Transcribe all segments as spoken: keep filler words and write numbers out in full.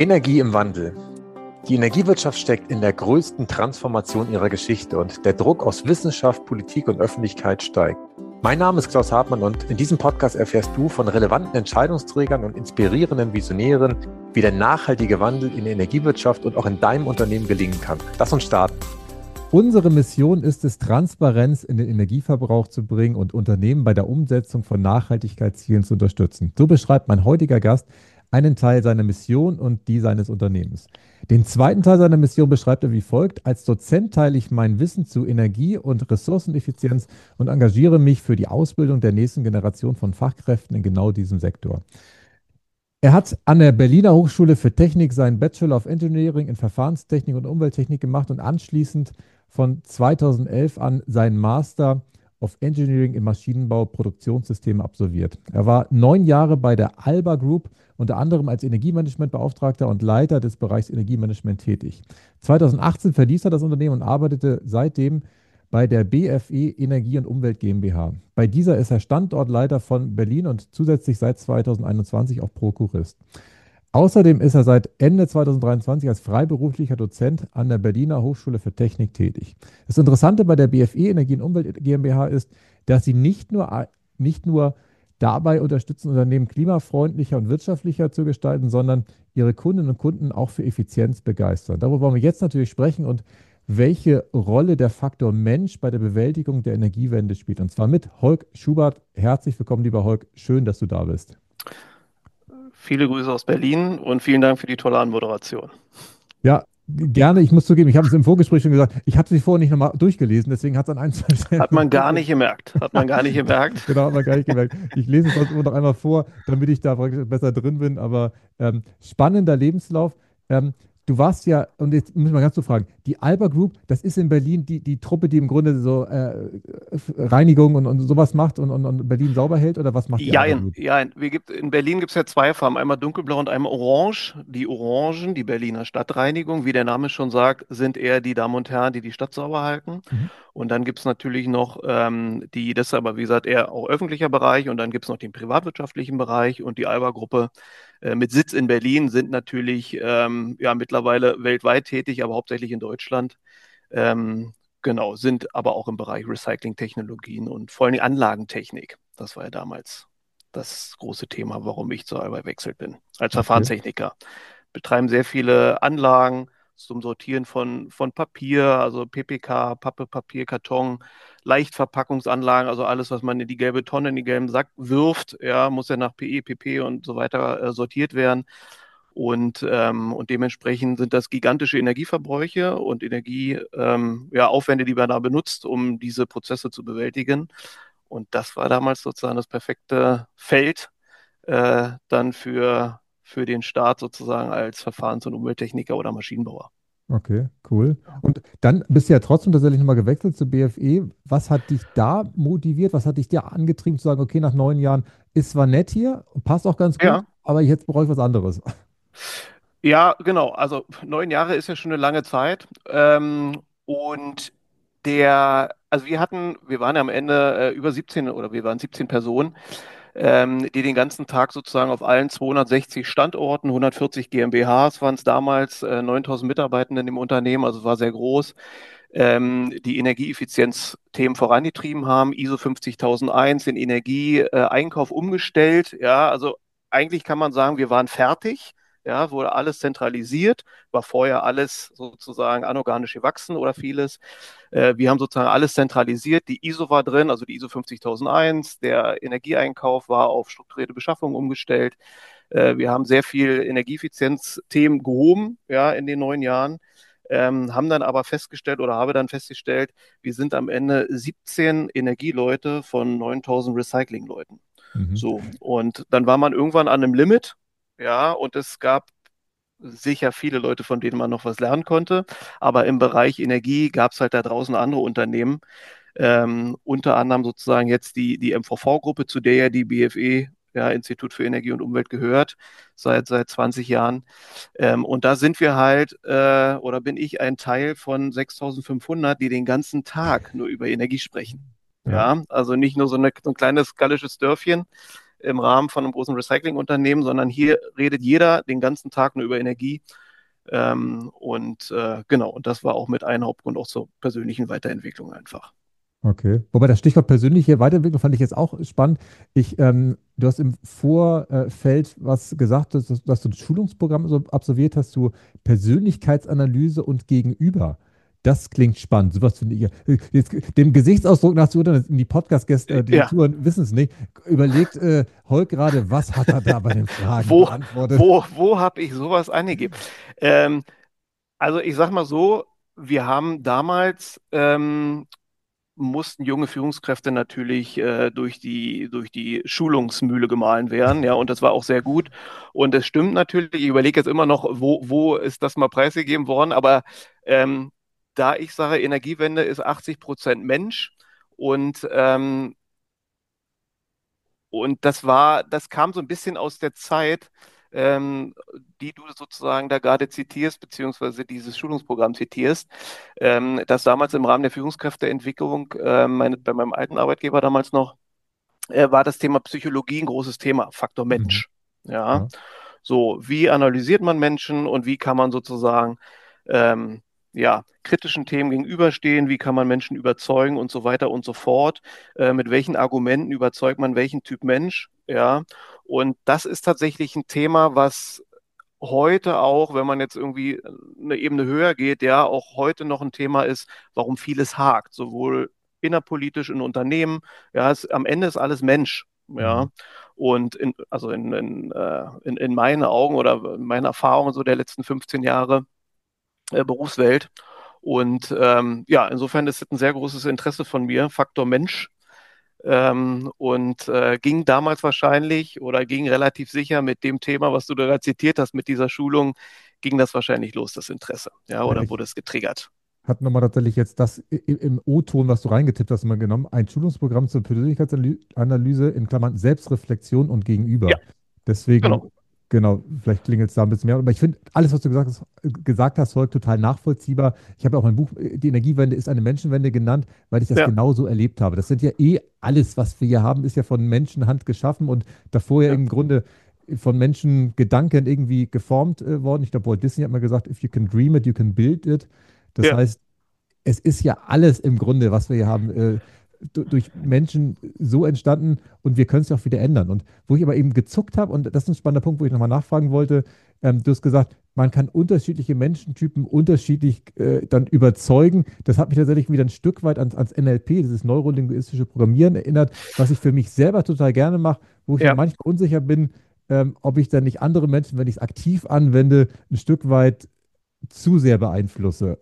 Energie im Wandel. Die Energiewirtschaft steckt in der größten Transformation ihrer Geschichte und der Druck aus Wissenschaft, Politik und Öffentlichkeit steigt. Mein Name ist Klaus Hartmann und in diesem Podcast erfährst du von relevanten Entscheidungsträgern und inspirierenden Visionären, wie der nachhaltige Wandel in der Energiewirtschaft und auch in deinem Unternehmen gelingen kann. Lass uns starten. Unsere Mission ist es, Transparenz in den Energieverbrauch zu bringen und Unternehmen bei der Umsetzung von Nachhaltigkeitszielen zu unterstützen. So beschreibt mein heutiger Gast einen Teil seiner Mission und die seines Unternehmens. Den zweiten Teil seiner Mission beschreibt er wie folgt: Als Dozent teile ich mein Wissen zu Energie- und Ressourceneffizienz und engagiere mich für die Ausbildung der nächsten Generation von Fachkräften in genau diesem Sektor. Er hat an der Berliner Hochschule für Technik seinen Bachelor of Engineering in Verfahrenstechnik und Umwelttechnik gemacht und anschließend von zweitausendelf an seinen Master of Engineering im Maschinenbau Produktionssysteme absolviert. Er war neun Jahre bei der Alba Group, unter anderem als Energiemanagementbeauftragter und Leiter des Bereichs Energiemanagement tätig. zweitausendachtzehn verließ er das Unternehmen und arbeitete seitdem bei der B F E Energie und Umwelt GmbH. Bei dieser ist er Standortleiter von Berlin und zusätzlich seit zweitausendeinundzwanzig auch Prokurist. Außerdem ist er seit Ende zweitausenddreiundzwanzig als freiberuflicher Dozent an der Berliner Hochschule für Technik tätig. Das Interessante bei der B F E Energie und Umwelt GmbH ist, dass sie nicht nur, nicht nur dabei unterstützen, Unternehmen klimafreundlicher und wirtschaftlicher zu gestalten, sondern ihre Kundinnen und Kunden auch für Effizienz begeistern. Darüber wollen wir jetzt natürlich sprechen und welche Rolle der Faktor Mensch bei der Bewältigung der Energiewende spielt. Und zwar mit Holk Schubert. Herzlich willkommen, lieber Holk. Schön, dass du da bist. Viele Grüße aus Berlin und vielen Dank für die tolle Anmoderation. Ja, gerne. Ich muss zugeben, ich habe es im Vorgespräch schon gesagt, ich hatte sie vorher nicht nochmal durchgelesen, deswegen hat es an ein, zwei Stellen... Hat man gar nicht gemerkt. Hat man gar nicht gemerkt. Genau, hat man gar nicht gemerkt. Ich lese es sonst immer noch einmal vor, damit ich da besser drin bin, aber ähm, spannender Lebenslauf. Ähm, Du warst ja, und jetzt müssen wir ganz so fragen, die Alba Group, das ist in Berlin die, die Truppe, die im Grunde so äh, Reinigung und, und sowas macht und, und, und Berlin sauber hält, oder was macht die ja, Alba in, Group? ja, in, wir gibt, in Berlin gibt es ja zwei Farben, einmal dunkelblau und einmal orange. Die Orangen, die Berliner Stadtreinigung, wie der Name schon sagt, sind eher die Damen und Herren, die die Stadt sauber halten. Mhm. Und dann gibt es natürlich noch ähm, die, das ist aber wie gesagt eher auch öffentlicher Bereich, und dann gibt es noch den privatwirtschaftlichen Bereich, und die Alba-Gruppe äh, mit Sitz in Berlin sind natürlich ähm, ja mittlerweile weltweit tätig, aber hauptsächlich in Deutschland. Ähm, genau, sind aber auch im Bereich Recycling-Technologien und vor allem Anlagentechnik. Das war ja damals das große Thema, warum ich zur Alba gewechselt bin, als Okay. Verfahrenstechniker. Betreiben sehr viele Anlagen zum Sortieren von, von Papier, also P P K, Pappe, Papier, Karton, Leichtverpackungsanlagen, also alles, was man in die gelbe Tonne, in den gelben Sack wirft, ja, muss ja nach P E, P P und so weiter äh, sortiert werden. Und, ähm, und dementsprechend sind das gigantische Energieverbräuche und Energieaufwände, ähm, ja, Aufwände, die man da benutzt, um diese Prozesse zu bewältigen. Und das war damals sozusagen das perfekte Feld äh, dann für, für den Start sozusagen als Verfahrens- und Umwelttechniker oder Maschinenbauer. Okay, cool. Und dann bist du ja trotzdem tatsächlich nochmal gewechselt zur B F E. Was hat dich da motiviert? Was hat dich da angetrieben zu sagen, okay, nach neun Jahren ist zwar nett hier, passt auch ganz gut, Ja. aber jetzt brauche ich was anderes? Ja, genau. Also neun Jahre ist ja schon eine lange Zeit. Ähm, und der, also wir hatten, wir waren ja am Ende äh, über siebzehn oder wir waren siebzehn Personen, ähm, die den ganzen Tag sozusagen auf allen zweihundertsechzig Standorten, hundertvierzig GmbHs waren es damals, äh, neuntausend Mitarbeitenden im Unternehmen, also war sehr groß, ähm, die Energieeffizienzthemen vorangetrieben haben, I S O fünfzigtausendeins, den Energieeinkauf umgestellt. Ja, also eigentlich kann man sagen, wir waren fertig. Ja, wurde alles zentralisiert, war vorher alles sozusagen anorganisch gewachsen oder vieles. Äh, wir haben sozusagen alles zentralisiert. Die I S O war drin, also die I S O fünfzigtausendeins. Der Energieeinkauf war auf strukturierte Beschaffung umgestellt. Äh, wir haben sehr viel Energieeffizienzthemen gehoben, ja, in den neun Jahren. Ähm, haben dann aber festgestellt oder habe dann festgestellt, wir sind am Ende siebzehn Energieleute von neuntausend Recyclingleuten. Mhm. So, und dann war man irgendwann an einem Limit. Ja, und es gab sicher viele Leute, von denen man noch was lernen konnte. Aber im Bereich Energie gab es halt da draußen andere Unternehmen. Ähm, unter anderem sozusagen jetzt die, die M V V-Gruppe, zu der ja die B F E, ja, Institut für Energie und Umwelt, gehört, seit, seit zwanzig Jahren. Ähm, und da sind wir halt, äh, oder bin ich ein Teil von sechstausendfünfhundert, die den ganzen Tag nur über Energie sprechen. Ja, ja, also nicht nur so, eine, so ein kleines gallisches Dörfchen, im Rahmen von einem großen Recyclingunternehmen, sondern hier redet jeder den ganzen Tag nur über Energie. Ähm, und äh, genau, und das war auch mit ein Hauptgrund auch zur persönlichen Weiterentwicklung einfach. Okay. Wobei das Stichwort persönliche Weiterentwicklung fand ich jetzt auch spannend. Ich, ähm, du hast im Vorfeld was gesagt, dass, dass du ein Schulungsprogramm so absolviert hast zu Persönlichkeitsanalyse und Gegenüber. Das klingt spannend. Sowas finde ich. ja- Jetzt, dem Gesichtsausdruck nach zuhören, die Podcast-Gäste, äh, die Ja, zuhören, wissen es nicht. Überlegt äh, Holk gerade, was hat er da bei den Fragen wo, beantwortet? wo, wo habe ich sowas eingegeben? Ähm, also ich sag mal so, wir haben damals ähm, mussten junge Führungskräfte natürlich äh, durch die, durch die Schulungsmühle gemahlen werden, ja, und das war auch sehr gut. Und es stimmt natürlich, ich überlege jetzt immer noch, wo, wo ist das mal preisgegeben worden, aber ähm, da ich sage, Energiewende ist achtzig Prozent Mensch und ähm, und das war, das kam so ein bisschen aus der Zeit, ähm, die du sozusagen da gerade zitierst, beziehungsweise dieses Schulungsprogramm zitierst, ähm, das damals im Rahmen der Führungskräfteentwicklung, äh, meine, bei meinem alten Arbeitgeber damals noch, äh, war das Thema Psychologie ein großes Thema, Faktor Mhm. Mensch. Ja, Ja. so, wie analysiert man Menschen und wie kann man sozusagen ähm, ja, kritischen Themen gegenüberstehen, wie kann man Menschen überzeugen und so weiter und so fort. Äh, mit welchen Argumenten überzeugt man welchen Typ Mensch, ja. Und das ist tatsächlich ein Thema, was heute auch, wenn man jetzt irgendwie eine Ebene höher geht, ja, auch heute noch ein Thema ist, warum vieles hakt, sowohl innerpolitisch in Unternehmen, ja, es, am Ende ist alles Mensch, ja. Mhm. Und in, also in, in, äh, in, in meinen Augen oder in meinen Erfahrungen so der letzten fünfzehn Jahre äh, Berufswelt. Und ähm, ja, insofern ist es ein sehr großes Interesse von mir, Faktor Mensch. Ähm, und äh, ging damals wahrscheinlich oder ging relativ sicher mit dem Thema, was du da zitiert hast, mit dieser Schulung, ging das wahrscheinlich los, das Interesse. Ja, Ja, oder ich wurde es getriggert? habe nochmal tatsächlich jetzt das i- i- im O-Ton, was du reingetippt hast, mal genommen. Ein Schulungsprogramm zur Persönlichkeitsanalyse in Klammern Selbstreflexion und Ja, Gegenüber. Deswegen, genau. genau, vielleicht klingelt es da ein bisschen mehr. Aber ich finde alles, was du gesagt hast, äh, gesagt hast, Holger, total nachvollziehbar. Ich habe auch mein Buch, äh, Die Energiewende ist eine Menschenwende genannt, weil ich das Ja, genauso erlebt habe. Das sind ja eh alles, was wir hier haben, ist ja von Menschenhand geschaffen und davor ja ja, im Grunde von Menschen Gedanken irgendwie geformt äh, worden. Ich glaube, Walt Disney hat mal gesagt, if you can dream it, you can build it. Das ja, heißt, es ist ja alles im Grunde, was wir hier haben, äh, du- durch Menschen so entstanden und wir können es ja auch wieder ändern. Und wo ich aber eben gezuckt habe, und das ist ein spannender Punkt, wo ich nochmal nachfragen wollte, ähm, du hast gesagt, man kann unterschiedliche Menschentypen unterschiedlich äh, dann überzeugen. Das hat mich tatsächlich wieder ein Stück weit ans, ans N L P, dieses neurolinguistische Programmieren erinnert, was ich für mich selber total gerne mache, wo ich mir ja. manchmal unsicher bin, ähm, ob ich dann nicht andere Menschen, wenn ich es aktiv anwende, ein Stück weit zu sehr beeinflusse.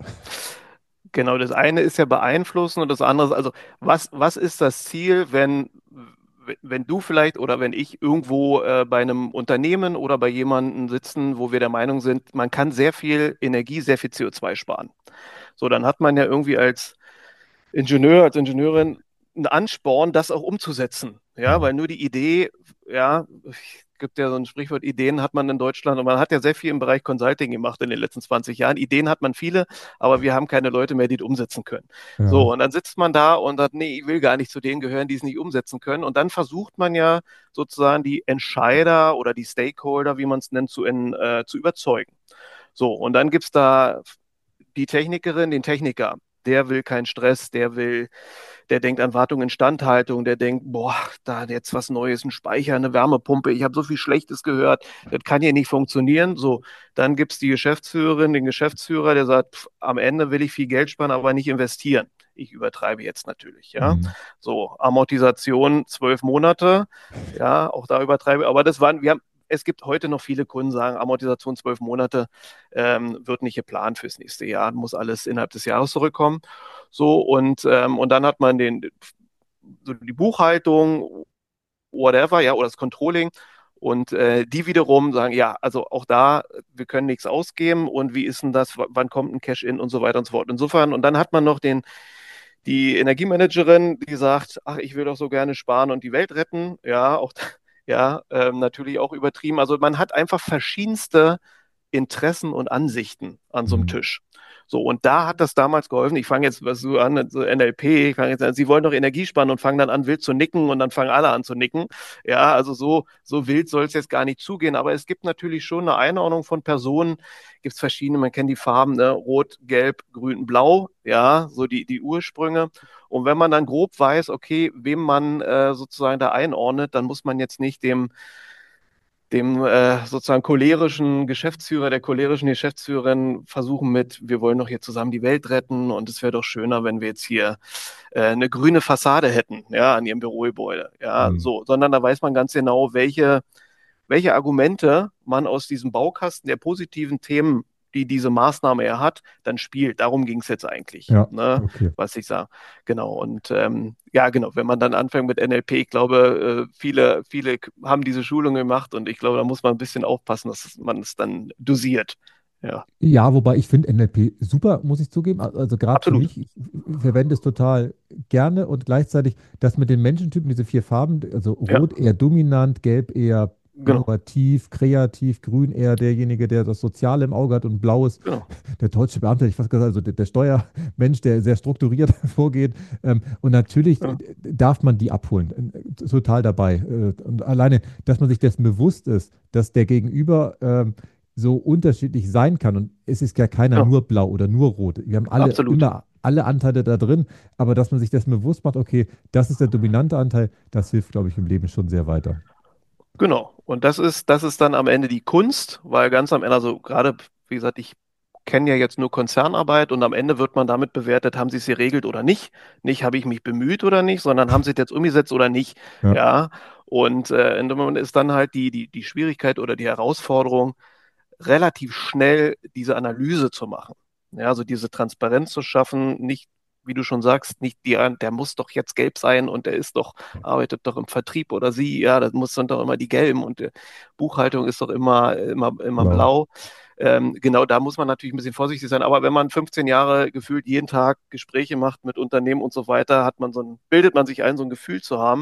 Genau, das eine ist ja beeinflussen und das andere ist, also was, was ist das Ziel, wenn, wenn du vielleicht oder wenn ich irgendwo äh, bei einem Unternehmen oder bei jemandem sitzen, wo wir der Meinung sind, man kann sehr viel Energie, sehr viel C O zwei sparen. So, dann hat man ja irgendwie als Ingenieur, als Ingenieurin einen Ansporn, das auch umzusetzen. Ja, Mhm. weil nur die Idee, ja, es gibt ja so ein Sprichwort, Ideen hat man in Deutschland und man hat ja sehr viel im Bereich Consulting gemacht in den letzten zwanzig Jahren. Ideen hat man viele, aber wir haben keine Leute mehr, die es umsetzen können. Ja. So, und dann sitzt man da und sagt, nee, ich will gar nicht zu denen gehören, die es nicht umsetzen können. Und dann versucht man ja sozusagen die Entscheider oder die Stakeholder, wie man es nennt, zu, in, äh, zu überzeugen. So, und dann gibt es da die Technikerin, den Techniker. Der will keinen Stress, der will, der denkt an Wartung, Instandhaltung, der denkt, boah, da jetzt was Neues, ein Speicher, eine Wärmepumpe, ich habe so viel Schlechtes gehört, das kann hier nicht funktionieren. So, dann gibt es die Geschäftsführerin, den Geschäftsführer, der sagt, pff, am Ende will ich viel Geld sparen, aber nicht investieren. Ich übertreibe jetzt natürlich, ja. Mhm. So, Amortisation zwölf Monate, ja, auch da übertreibe ich. Aber das waren, wir haben, es gibt heute noch viele Kunden, die sagen, Amortisation zwölf Monate ähm, wird nicht geplant fürs nächste Jahr, muss alles innerhalb des Jahres zurückkommen. So, und, ähm, und dann hat man den, so die Buchhaltung, whatever, ja, oder das Controlling. Und äh, die wiederum sagen, ja, also auch da, wir können nichts ausgeben und wie ist denn das, w- wann kommt ein Cash-in und so weiter und so fort. Insofern, und dann hat man noch den, die Energiemanagerin, die sagt, ach, ich will doch so gerne sparen und die Welt retten. Ja, auch, ja, ähm, natürlich auch übertrieben. Also man hat einfach verschiedenste Interessen und Ansichten an so einem Mhm. Tisch. So, und da hat das damals geholfen. Ich fange jetzt was so an, so N L P, ich fange jetzt an, Sie wollen doch Energie sparen und fangen dann an, wild zu nicken und dann fangen alle an zu nicken. Ja, also so, so wild soll es jetzt gar nicht zugehen. Aber es gibt natürlich schon eine Einordnung von Personen. Gibt es verschiedene, man kennt die Farben, ne? Rot, Gelb, Grün, Blau, ja, so die, die Ursprünge. Und wenn man dann grob weiß, okay, wem man äh, sozusagen da einordnet, dann muss man jetzt nicht dem dem äh, sozusagen cholerischen Geschäftsführer, der cholerischen Geschäftsführerin versuchen mit, wir wollen doch hier zusammen die Welt retten und es wäre doch schöner, wenn wir jetzt hier äh, eine grüne Fassade hätten, ja, an ihrem Bürogebäude, ja, Mhm. so, sondern da weiß man ganz genau, welche, welche Argumente man aus diesem Baukasten der positiven Themen, die diese Maßnahme ja hat, dann spielt. Darum ging es jetzt eigentlich, Ja, ne, okay. was ich sage. Genau. Und ähm, ja, genau, wenn man dann anfängt mit N L P, ich glaube, äh, viele, viele haben diese Schulung gemacht und ich glaube, da muss man ein bisschen aufpassen, dass man es dann dosiert. Ja, Ja, wobei ich finde N L P super, muss ich zugeben. Al- Also gerade für absolut. mich, ich verwende es total gerne und gleichzeitig das mit den Menschentypen, diese vier Farben, also Ja, Rot eher dominant, Gelb eher genau, innovativ, kreativ, Grün eher derjenige, der das Soziale im Auge hat und Blau ist genau. der deutsche Beamte, hätte ich fast gesagt, also der, der Steuermensch, der sehr strukturiert vorgeht. Ähm, und natürlich äh, Ja, darf man die abholen. Äh, Total dabei. Äh, und alleine, dass man sich dessen bewusst ist, dass der Gegenüber ähm, so unterschiedlich sein kann. Und es ist ja keiner genau, nur blau oder nur rot. Wir haben alle absolut. immer alle Anteile da drin, aber dass man sich dessen bewusst macht, okay, das ist der dominante Anteil, das hilft, glaube ich, im Leben schon sehr weiter. Genau. Und das ist, das ist dann am Ende die Kunst, weil ganz am Ende, also gerade, wie gesagt, ich kenne ja jetzt nur Konzernarbeit und am Ende wird man damit bewertet, haben Sie es geregelt oder nicht? Nicht, habe ich mich bemüht oder nicht, sondern haben Sie es jetzt umgesetzt oder nicht? Ja, Ja. Und äh, in dem Moment ist dann halt die, die, die Schwierigkeit oder die Herausforderung, relativ schnell diese Analyse zu machen. Ja, also diese Transparenz zu schaffen, nicht, wie du schon sagst, nicht die, der muss doch jetzt gelb sein und der ist doch, arbeitet doch im Vertrieb oder sie, ja, das muss dann doch immer die gelben und die Buchhaltung ist doch immer, immer, immer blau. blau. Ähm, genau, da muss man natürlich ein bisschen vorsichtig sein. Aber wenn man fünfzehn Jahre gefühlt jeden Tag Gespräche macht mit Unternehmen und so weiter, hat man so ein, bildet man sich ein, so ein Gefühl zu haben.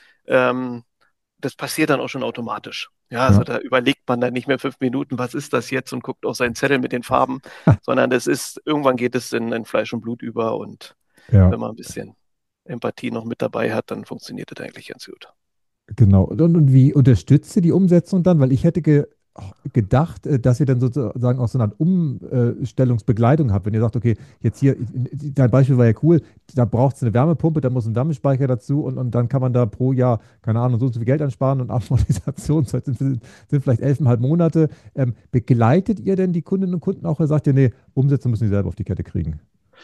Ähm, Das passiert dann auch schon automatisch. Ja, also Ja, da überlegt man dann nicht mehr fünf Minuten, was ist das jetzt und guckt auf seinen Zettel mit den Farben, sondern das ist, irgendwann geht es in, in Fleisch und Blut über und ja. wenn man ein bisschen Empathie noch mit dabei hat, dann funktioniert das eigentlich ganz gut. Genau. Und, und wie unterstützt ihr die Umsetzung dann? Weil ich hätte ge gedacht, äh, dass ihr dann sozusagen auch so eine Art Umstellungsbegleitung habt. Wenn ihr sagt, okay, jetzt hier, dein Beispiel war ja cool, da braucht es eine Wärmepumpe, da muss ein Wärmespeicher dazu und, und dann kann man da pro Jahr, keine Ahnung, so und so viel Geld ansparen und Amortisationszeit sind, sind vielleicht elfeinhalb Monate. Ähm, begleitet ihr denn die Kundinnen und Kunden auch oder sagt ihr, nee, Umsetzung müssen die selber auf die Kette kriegen?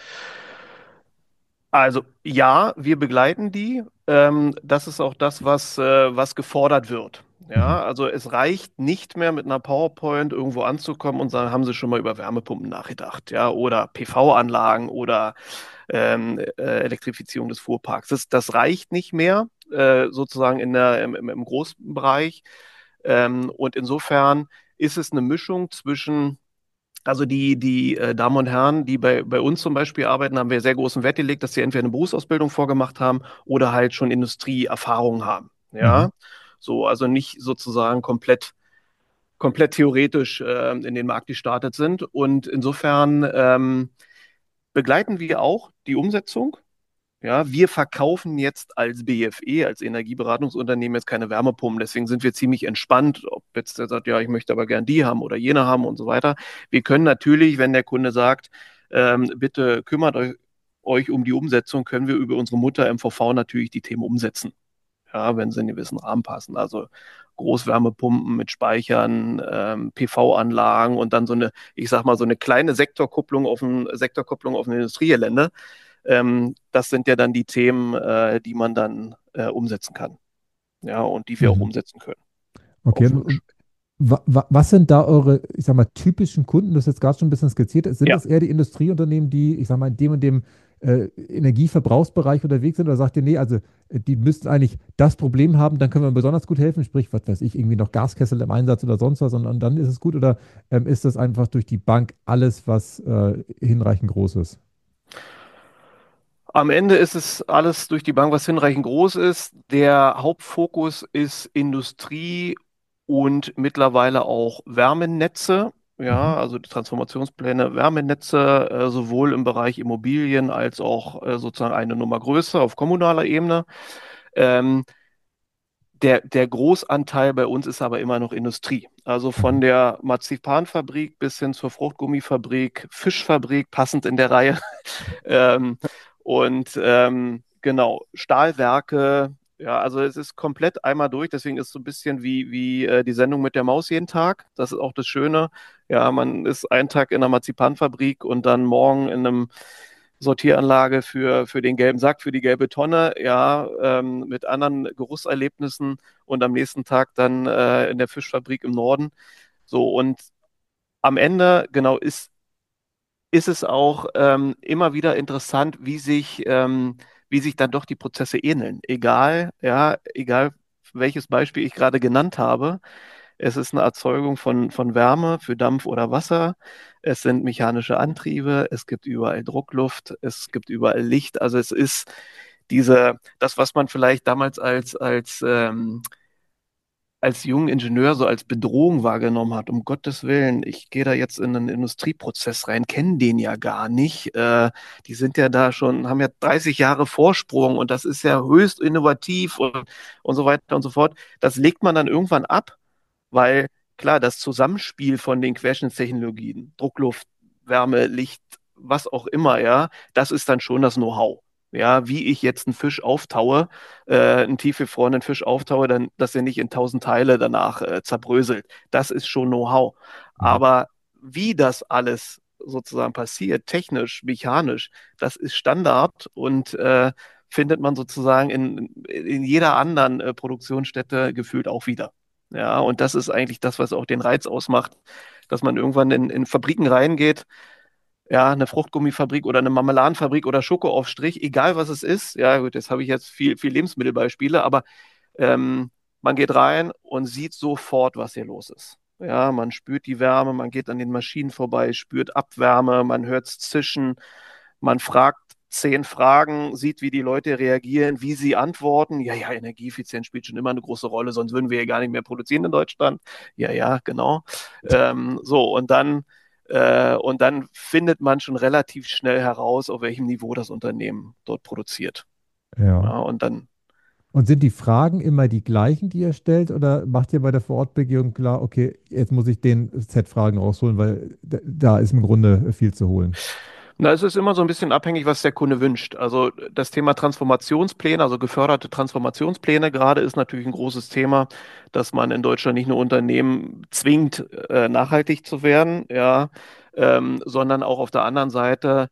Also ja, wir begleiten die. Ähm, das ist auch das, was, äh, was gefordert wird. Mhm. Ja, also es reicht nicht mehr mit einer PowerPoint irgendwo anzukommen und sagen, haben Sie schon mal über Wärmepumpen nachgedacht, ja, oder P V-Anlagen oder ähm, äh, Elektrifizierung des Fuhrparks. Das, das reicht nicht mehr, äh, sozusagen in der, im, im im großen Bereich. Ähm, und insofern ist es eine Mischung zwischen also die, die äh, Damen und Herren, die bei, bei uns zum Beispiel arbeiten, haben wir sehr großen Wert gelegt, dass sie entweder eine Berufsausbildung vorgemacht haben oder halt schon Industrieerfahrung haben. Mhm. Ja, so, also nicht sozusagen komplett, komplett theoretisch äh, in den Markt gestartet sind. Und insofern ähm, begleiten wir auch die Umsetzung. Ja, wir verkaufen jetzt als B F E, als Energieberatungsunternehmen jetzt keine Wärmepumpen. Deswegen sind wir ziemlich entspannt, ob jetzt der sagt, ja, ich möchte aber gern die haben oder jene haben und so weiter. Wir können natürlich, wenn der Kunde sagt, ähm, bitte kümmert euch, euch um die Umsetzung, können wir über unsere Mutter M V V natürlich die Themen umsetzen. Ja, wenn sie in einen gewissen Rahmen passen. Also Großwärmepumpen mit Speichern, ähm, P V-Anlagen und dann so eine, ich sag mal, so eine kleine Sektorkupplung auf ein Sektorkupplung auf ein Industriegelände. Ähm, das sind ja dann die Themen, äh, die man dann äh, umsetzen kann. Ja, und die wir auch Mhm. umsetzen können Okay, auf und Wunsch. Wa- wa- Was sind da eure, ich sag mal, typischen Kunden? Du hast jetzt gerade schon ein bisschen skizziert. Sind Ja, das eher die Industrieunternehmen, die, ich sag mal, in dem und dem äh, Energieverbrauchsbereich unterwegs sind? Oder sagt ihr, nee, also äh, die müssten eigentlich das Problem haben, dann können wir besonders gut helfen, sprich, was weiß ich, irgendwie noch Gaskessel im Einsatz oder sonst was und, und dann ist es gut? Oder ähm, ist das einfach durch die Bank alles, was äh, hinreichend groß ist? am Ende ist es alles durch die Bank, was hinreichend groß ist. Der Hauptfokus ist Industrie und mittlerweile auch Wärmenetze. Ja, Mhm. also die Transformationspläne, Wärmenetze, äh, sowohl im Bereich Immobilien als auch äh, sozusagen eine Nummer größer auf kommunaler Ebene. Ähm, Der, der Großanteil bei uns ist aber immer noch Industrie. Also von Mhm. der Marzipanfabrik bis hin zur Fruchtgummifabrik, Fischfabrik, passend in der Reihe. Ähm, und ähm, genau, Stahlwerke, ja, also es ist komplett einmal durch, deswegen ist es so ein bisschen wie, wie äh, die Sendung mit der Maus jeden Tag. Das ist auch das Schöne. Ja, man ist einen Tag in einer Marzipanfabrik und dann morgen in einem Sortieranlage für, für den gelben Sack, für die gelbe Tonne, ja, ähm, mit anderen Geruchserlebnissen und am nächsten Tag dann äh, in der Fischfabrik im Norden. So, und am Ende, genau, ist, ist es auch ähm, immer wieder interessant, wie sich, ähm, wie sich dann doch die Prozesse ähneln. Egal, ja, egal welches Beispiel ich gerade genannt habe. Es ist eine Erzeugung von, von Wärme für Dampf oder Wasser. Es sind mechanische Antriebe. Es gibt überall Druckluft. Es gibt überall Licht. Also es ist diese, das, was man vielleicht damals als, als ähm, als jungen Ingenieur so als Bedrohung wahrgenommen hat. Um Gottes Willen, ich gehe da jetzt in einen Industrieprozess rein, kenne den ja gar nicht. Äh, die sind ja da schon, haben ja dreißig Jahre Vorsprung und das ist ja höchst innovativ und, und so weiter und so fort. Das legt man dann irgendwann ab, weil klar, das Zusammenspiel von den Querschnittstechnologien, Druckluft, Wärme, Licht, was auch immer, ja, das ist dann schon das Know-how. Ja, wie ich jetzt einen Fisch auftaue, äh, einen tiefgefrorenen Fisch auftaue, dann, dass er nicht in tausend Teile danach äh, zerbröselt. Das ist schon Know-how. Mhm. Aber wie das alles sozusagen passiert, technisch, mechanisch, das ist Standard und äh, findet man sozusagen in, in jeder anderen äh, Produktionsstätte gefühlt auch wieder. Ja, und das ist eigentlich das, was auch den Reiz ausmacht, dass man irgendwann in, in Fabriken reingeht, ja, eine Fruchtgummifabrik oder eine Marmeladenfabrik oder Schokoaufstrich, egal was es ist. Ja, gut, jetzt habe ich jetzt viel, viel Lebensmittelbeispiele, aber ähm, man geht rein und sieht sofort, was hier los ist. Ja, man spürt die Wärme, man geht an den Maschinen vorbei, spürt Abwärme, man hört es zischen, man fragt zehn Fragen, sieht, wie die Leute reagieren, wie sie antworten. Ja, ja, Energieeffizienz spielt schon immer eine große Rolle, sonst würden wir ja gar nicht mehr produzieren in Deutschland. Ja, ja, genau. Ähm, so, und dann, äh, und dann findet man schon relativ schnell heraus, auf welchem Niveau das Unternehmen dort produziert. Ja. Ja, und dann Und sind die Fragen immer die gleichen, die ihr stellt, oder macht ihr bei der Vorortbegehung klar, okay, jetzt muss ich den Z-Fragen rausholen, weil da da ist im Grunde viel zu holen? Na, es ist immer so ein bisschen abhängig, was der Kunde wünscht. Also das Thema Transformationspläne, also geförderte Transformationspläne gerade ist natürlich ein großes Thema, dass man in Deutschland nicht nur Unternehmen zwingt, äh, nachhaltig zu werden, ja, ähm, sondern auch auf der anderen Seite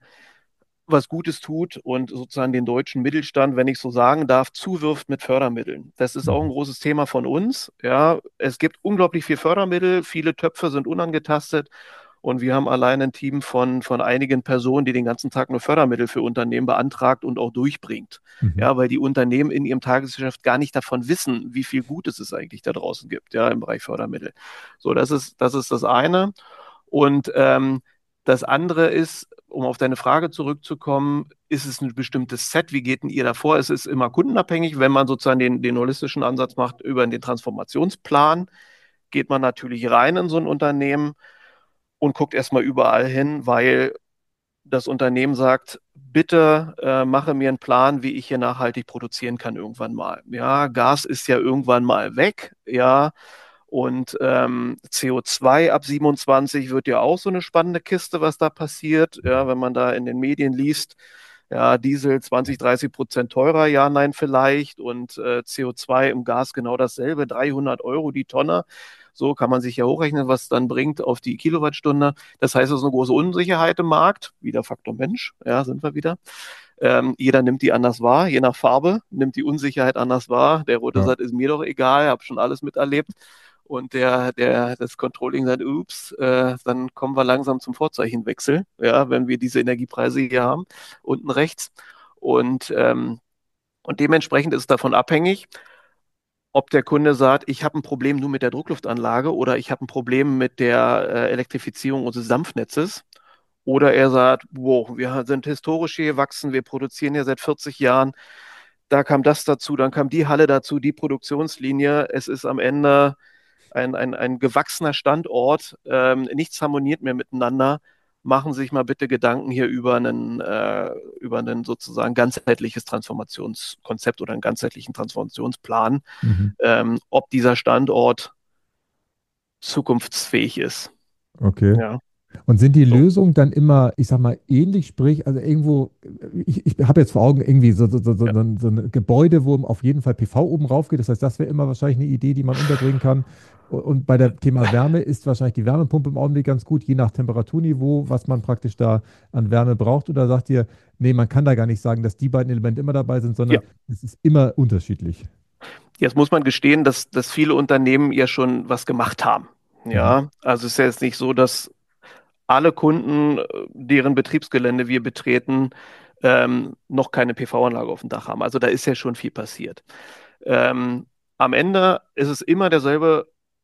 was Gutes tut und sozusagen den deutschen Mittelstand, wenn ich so sagen darf, zuwirft mit Fördermitteln. Das ist auch ein Mhm. großes Thema von uns. Ja, es gibt unglaublich viel Fördermittel, viele Töpfe sind unangetastet. Und wir haben allein ein Team von, von einigen Personen, die den ganzen Tag nur Fördermittel für Unternehmen beantragt und auch durchbringt. Mhm. Ja, weil die Unternehmen in ihrem Tagesgeschäft gar nicht davon wissen, wie viel Gutes es eigentlich da draußen gibt, ja, im Bereich Fördermittel. So, das ist, das ist das eine. Und ähm, das andere ist, um auf deine Frage zurückzukommen, ist es ein bestimmtes Set? Wie geht denn ihr davor? Es ist immer kundenabhängig, wenn man sozusagen den, den holistischen Ansatz macht über den Transformationsplan, geht man natürlich rein in so ein Unternehmen und guckt erstmal überall hin, weil das Unternehmen sagt, bitte äh, mache mir einen Plan, wie ich hier nachhaltig produzieren kann irgendwann mal. Ja, Gas ist ja irgendwann mal weg, ja, und ähm, C O zwei ab siebenundzwanzig wird ja auch so eine spannende Kiste, was da passiert, ja, wenn man da in den Medien liest, ja, Diesel zwanzig, dreißig Prozent teurer, ja, nein, vielleicht. Und äh, C O zwei im Gas genau dasselbe, dreihundert Euro die Tonne. So kann man sich ja hochrechnen, was dann bringt auf die Kilowattstunde. Das heißt, es ist eine große Unsicherheit im Markt. Wieder Faktor Mensch, ja, sind wir wieder. Ähm, jeder nimmt die anders wahr, je nach Farbe, nimmt die Unsicherheit anders wahr. Der Rote Ja. sagt, ist mir doch egal, habe schon alles miterlebt. Und der, der, das Controlling sagt, ups, äh, dann kommen wir langsam zum Vorzeichenwechsel, ja, wenn wir diese Energiepreise hier haben, unten rechts. Und, ähm, und dementsprechend ist es davon abhängig, ob der Kunde sagt, ich habe ein Problem nur mit der Druckluftanlage oder ich habe ein Problem mit der äh, Elektrifizierung unseres Dampfnetzes. Oder er sagt, wow, wir sind historisch hier gewachsen, wir produzieren ja seit vierzig Jahren, da kam das dazu, dann kam die Halle dazu, die Produktionslinie. Es ist am Ende ein, ein, ein gewachsener Standort, ähm, nichts harmoniert mehr miteinander. Machen Sie sich mal bitte Gedanken hier über einen, äh, über einen sozusagen ganzheitliches Transformationskonzept oder einen ganzheitlichen Transformationsplan, Mhm. ähm, ob dieser Standort zukunftsfähig ist. Okay. Ja, Und sind die so. Lösungen dann immer, ich sag mal, ähnlich, sprich, also irgendwo, ich, ich habe jetzt vor Augen irgendwie so, so, so, so, Ja. so ein so ein Gebäude, wo auf jeden Fall P V oben rauf geht. Das heißt, das wäre immer wahrscheinlich eine Idee, die man unterbringen kann. Und bei der Thema Wärme ist wahrscheinlich die Wärmepumpe im Augenblick ganz gut, je nach Temperaturniveau, was man praktisch da an Wärme braucht. Oder sagt ihr, nee, man kann da gar nicht sagen, dass die beiden Elemente immer dabei sind, Ja. sondern es ist immer unterschiedlich. Jetzt muss man gestehen, dass, dass viele Unternehmen ja schon was gemacht haben. Mhm. Ja, also es ist ja jetzt nicht so, dass alle Kunden, äh, deren Betriebsgelände wir betreten, ähm, noch keine P V-Anlage auf dem Dach haben. Also da ist ja schon viel passiert. Ähm, Am Ende ist es immer derselbe,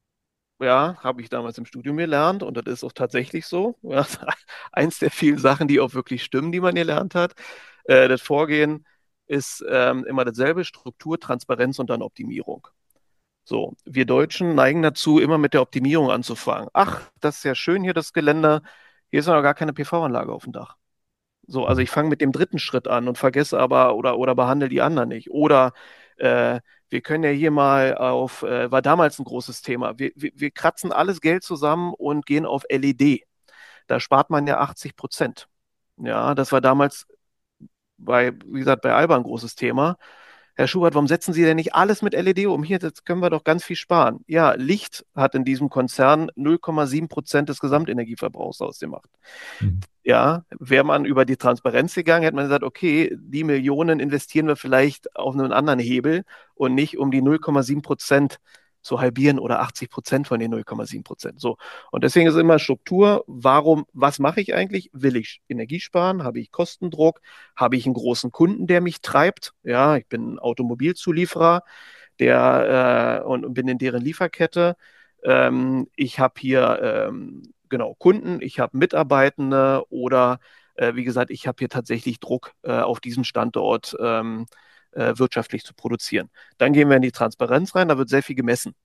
ja, habe ich damals im Studium gelernt und das ist auch tatsächlich so. Ja, eins der vielen Sachen, die auch wirklich stimmen, die man gelernt hat. Äh, das Vorgehen ist ähm, immer dasselbe: Struktur, Transparenz und dann Optimierung. So, wir Deutschen neigen dazu, immer mit der Optimierung anzufangen. Ach, das ist ja schön hier, das Geländer. Hier ist aber gar keine P V-Anlage auf dem Dach. So, also Mhm. ich fange mit dem dritten Schritt an und vergesse aber oder, oder behandle die anderen nicht. Oder äh, wir können ja hier mal auf, äh, war damals ein großes Thema. Wir, wir, wir kratzen alles Geld zusammen und gehen auf L E D. Da spart man ja achtzig Prozent. Ja, das war damals bei, wie gesagt, bei Alba ein großes Thema. Herr Schubert, warum setzen Sie denn nicht alles mit L E D um? Hier, das können wir doch ganz viel sparen. Ja, Licht hat in diesem Konzern null Komma sieben Prozent des Gesamtenergieverbrauchs ausgemacht. Mhm. Ja, wäre man über die Transparenz gegangen, hätte man gesagt, okay, die Millionen investieren wir vielleicht auf einen anderen Hebel und nicht um die null Komma sieben Prozent zu halbieren oder achtzig Prozent von den null Komma sieben Prozent. So. Und deswegen ist immer Struktur. Warum, was mache ich eigentlich? Will ich Energie sparen? Habe ich Kostendruck? Habe ich einen großen Kunden, der mich treibt? Ja, ich bin ein Automobilzulieferer, der äh, und, und bin in deren Lieferkette. Ähm, ich habe hier ähm, genau Kunden, ich habe Mitarbeitende oder äh, wie gesagt, ich habe hier tatsächlich Druck äh, auf diesem Standort ähm, äh, wirtschaftlich zu produzieren. Dann gehen wir in die Transparenz rein, da wird sehr viel gemessen.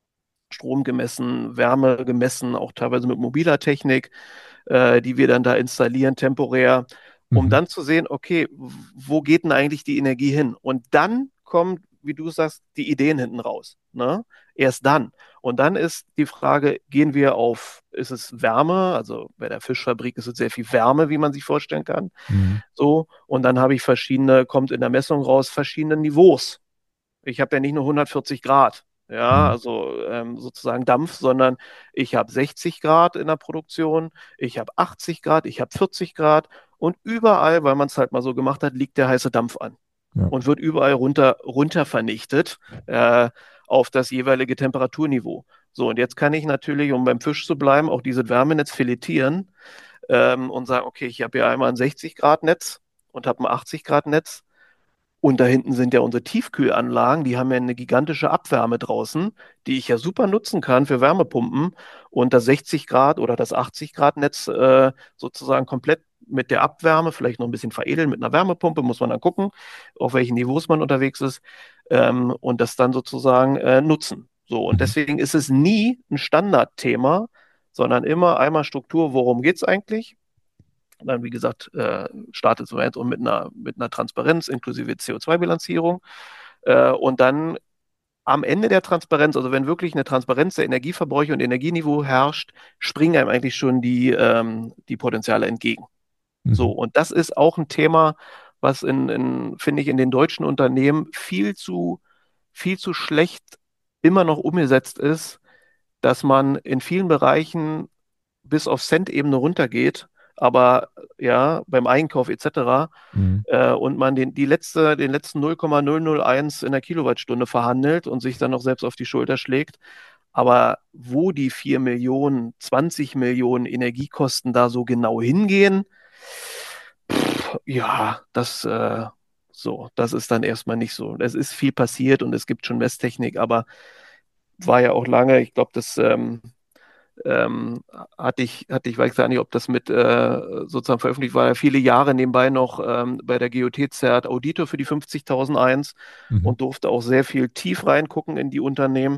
Strom gemessen, Wärme gemessen, auch teilweise mit mobiler Technik, äh, die wir dann da installieren, temporär, um Mhm. dann zu sehen, okay, wo geht denn eigentlich die Energie hin? Und dann kommen, wie du sagst, die Ideen hinten raus. Ne? Erst dann. Und dann ist die Frage, gehen wir auf, ist es Wärme? Also bei der Fischfabrik ist es sehr viel Wärme, wie man sich vorstellen kann. Mhm. So. Und dann habe ich verschiedene, kommt in der Messung raus, verschiedene Niveaus. Ich habe ja nicht nur hundertvierzig Grad, ja, Mhm. also ähm, sozusagen Dampf, sondern ich habe sechzig Grad in der Produktion, ich habe achtzig Grad, ich habe vierzig Grad und überall, weil man es halt mal so gemacht hat, liegt der heiße Dampf an Ja. und wird überall runter, runter vernichtet äh, auf das jeweilige Temperaturniveau. So, und jetzt kann ich natürlich, um beim Fisch zu bleiben, auch dieses Wärmenetz filetieren ähm, und sagen, okay, ich habe hier einmal ein sechzig Grad Netz und habe ein achtzig Grad Netz. Und da hinten sind ja unsere Tiefkühlanlagen, die haben ja eine gigantische Abwärme draußen, die ich ja super nutzen kann für Wärmepumpen und das sechzig Grad oder das achtzig Grad Netz äh, sozusagen komplett mit der Abwärme, vielleicht noch ein bisschen veredeln mit einer Wärmepumpe, muss man dann gucken, auf welchen Niveaus man unterwegs ist ähm, und das dann sozusagen äh, nutzen. So, und Mhm. deswegen ist es nie ein Standardthema, sondern immer einmal Struktur, worum geht es eigentlich? Und dann, wie gesagt, äh, startet es und mit einer, mit einer Transparenz inklusive C O zwei Bilanzierung. Äh, und dann am Ende der Transparenz, also wenn wirklich eine Transparenz der Energieverbräuche und Energieniveau herrscht, springen einem eigentlich schon die, ähm, die Potenziale entgegen. So, Mhm. und das ist auch ein Thema, was in, in finde ich, in den deutschen Unternehmen viel zu, viel zu schlecht immer noch umgesetzt ist, dass man in vielen Bereichen bis auf Cent-Ebene runtergeht, aber ja, beim Einkauf et cetera Mhm. äh, und man den, die letzte, den letzten null Komma null null eins in der Kilowattstunde verhandelt und sich dann noch selbst auf die Schulter schlägt. Aber wo die vier Millionen, zwanzig Millionen Energiekosten da so genau hingehen, pff, ja, das, äh, so, das ist dann erstmal nicht so. Es ist viel passiert und es gibt schon Messtechnik, aber war ja auch lange, ich glaube, das ähm, ähm, hatte ich, hatte ich, weiß gar nicht, ob das mit äh, sozusagen veröffentlicht war, ja viele Jahre nebenbei noch ähm, bei der G O T-Zert Auditor für die fünfzigtausendeins Mhm. und durfte auch sehr viel tief reingucken in die Unternehmen.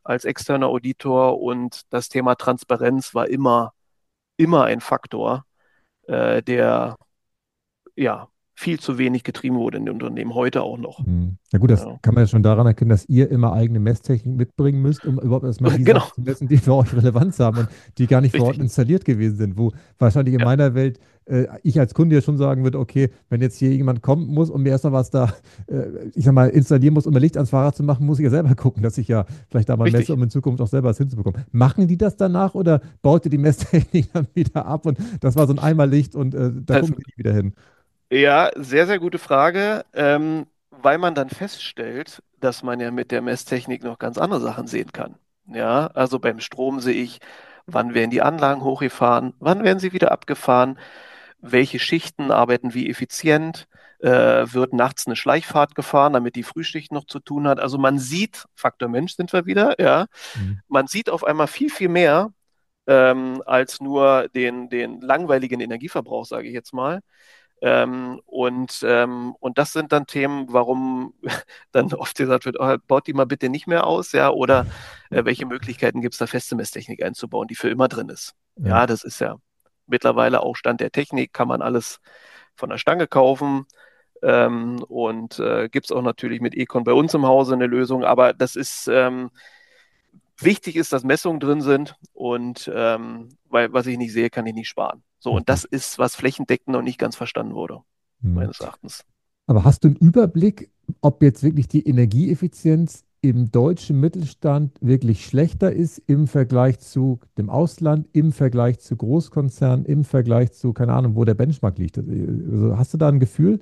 als externer Auditor und das Thema Transparenz war immer, immer ein Faktor, äh, der ja viel zu wenig getrieben wurde in den Unternehmen, heute auch noch. Mhm. Na gut, das Ja. kann man ja schon daran erkennen, dass ihr immer eigene Messtechnik mitbringen müsst, um überhaupt erstmal die Genau, Sachen zu messen, die für euch Relevanz haben und die gar nicht vor Ort richtig. installiert gewesen sind. Wo wahrscheinlich in Ja, meiner Welt äh, ich als Kunde ja schon sagen würde, okay, wenn jetzt hier jemand kommen muss und mir erstmal was da, äh, ich sag mal, installieren muss, um ein Licht ans Fahrrad zu machen, muss ich ja selber gucken, dass ich ja vielleicht da mal messe, richtig. um in Zukunft auch selber was hinzubekommen. Machen die das danach oder baut ihr die Messtechnik dann wieder ab und das war so ein Einmallicht und äh, da Also, gucken die nicht wieder hin? ja, sehr, sehr gute Frage, ähm, weil man dann feststellt, dass man ja mit der Messtechnik noch ganz andere Sachen sehen kann. Ja, also beim Strom sehe ich, wann werden die Anlagen hochgefahren, wann werden sie wieder abgefahren, welche Schichten arbeiten wie effizient, äh, wird nachts eine Schleichfahrt gefahren, damit die Frühschicht noch zu tun hat. Also man sieht, Faktor Mensch sind wir wieder, ja, Mhm. man sieht auf einmal viel, viel mehr ähm, als nur den, den langweiligen Energieverbrauch, sage ich jetzt mal. Ähm, und, ähm, und das sind dann Themen, warum dann oft gesagt wird, oh, baut die mal bitte nicht mehr aus, ja, oder äh, welche Möglichkeiten gibt es da, feste Messtechnik einzubauen, die für immer drin ist. Ja. Ja, das ist ja mittlerweile auch Stand der Technik, kann man alles von der Stange kaufen. Ähm, und äh, gibt es auch natürlich mit Econ bei uns im Hause eine Lösung, aber das ist ähm, wichtig ist, dass Messungen drin sind und ähm, weil was ich nicht sehe, kann ich nicht sparen. So, und das Richtig. ist, was flächendeckend noch nicht ganz verstanden wurde, Mhm. meines Erachtens. Aber hast du einen Überblick, ob jetzt wirklich die Energieeffizienz im deutschen Mittelstand wirklich schlechter ist im Vergleich zu dem Ausland, im Vergleich zu Großkonzernen, im Vergleich zu, keine Ahnung, wo der Benchmark liegt? Also hast du da ein Gefühl?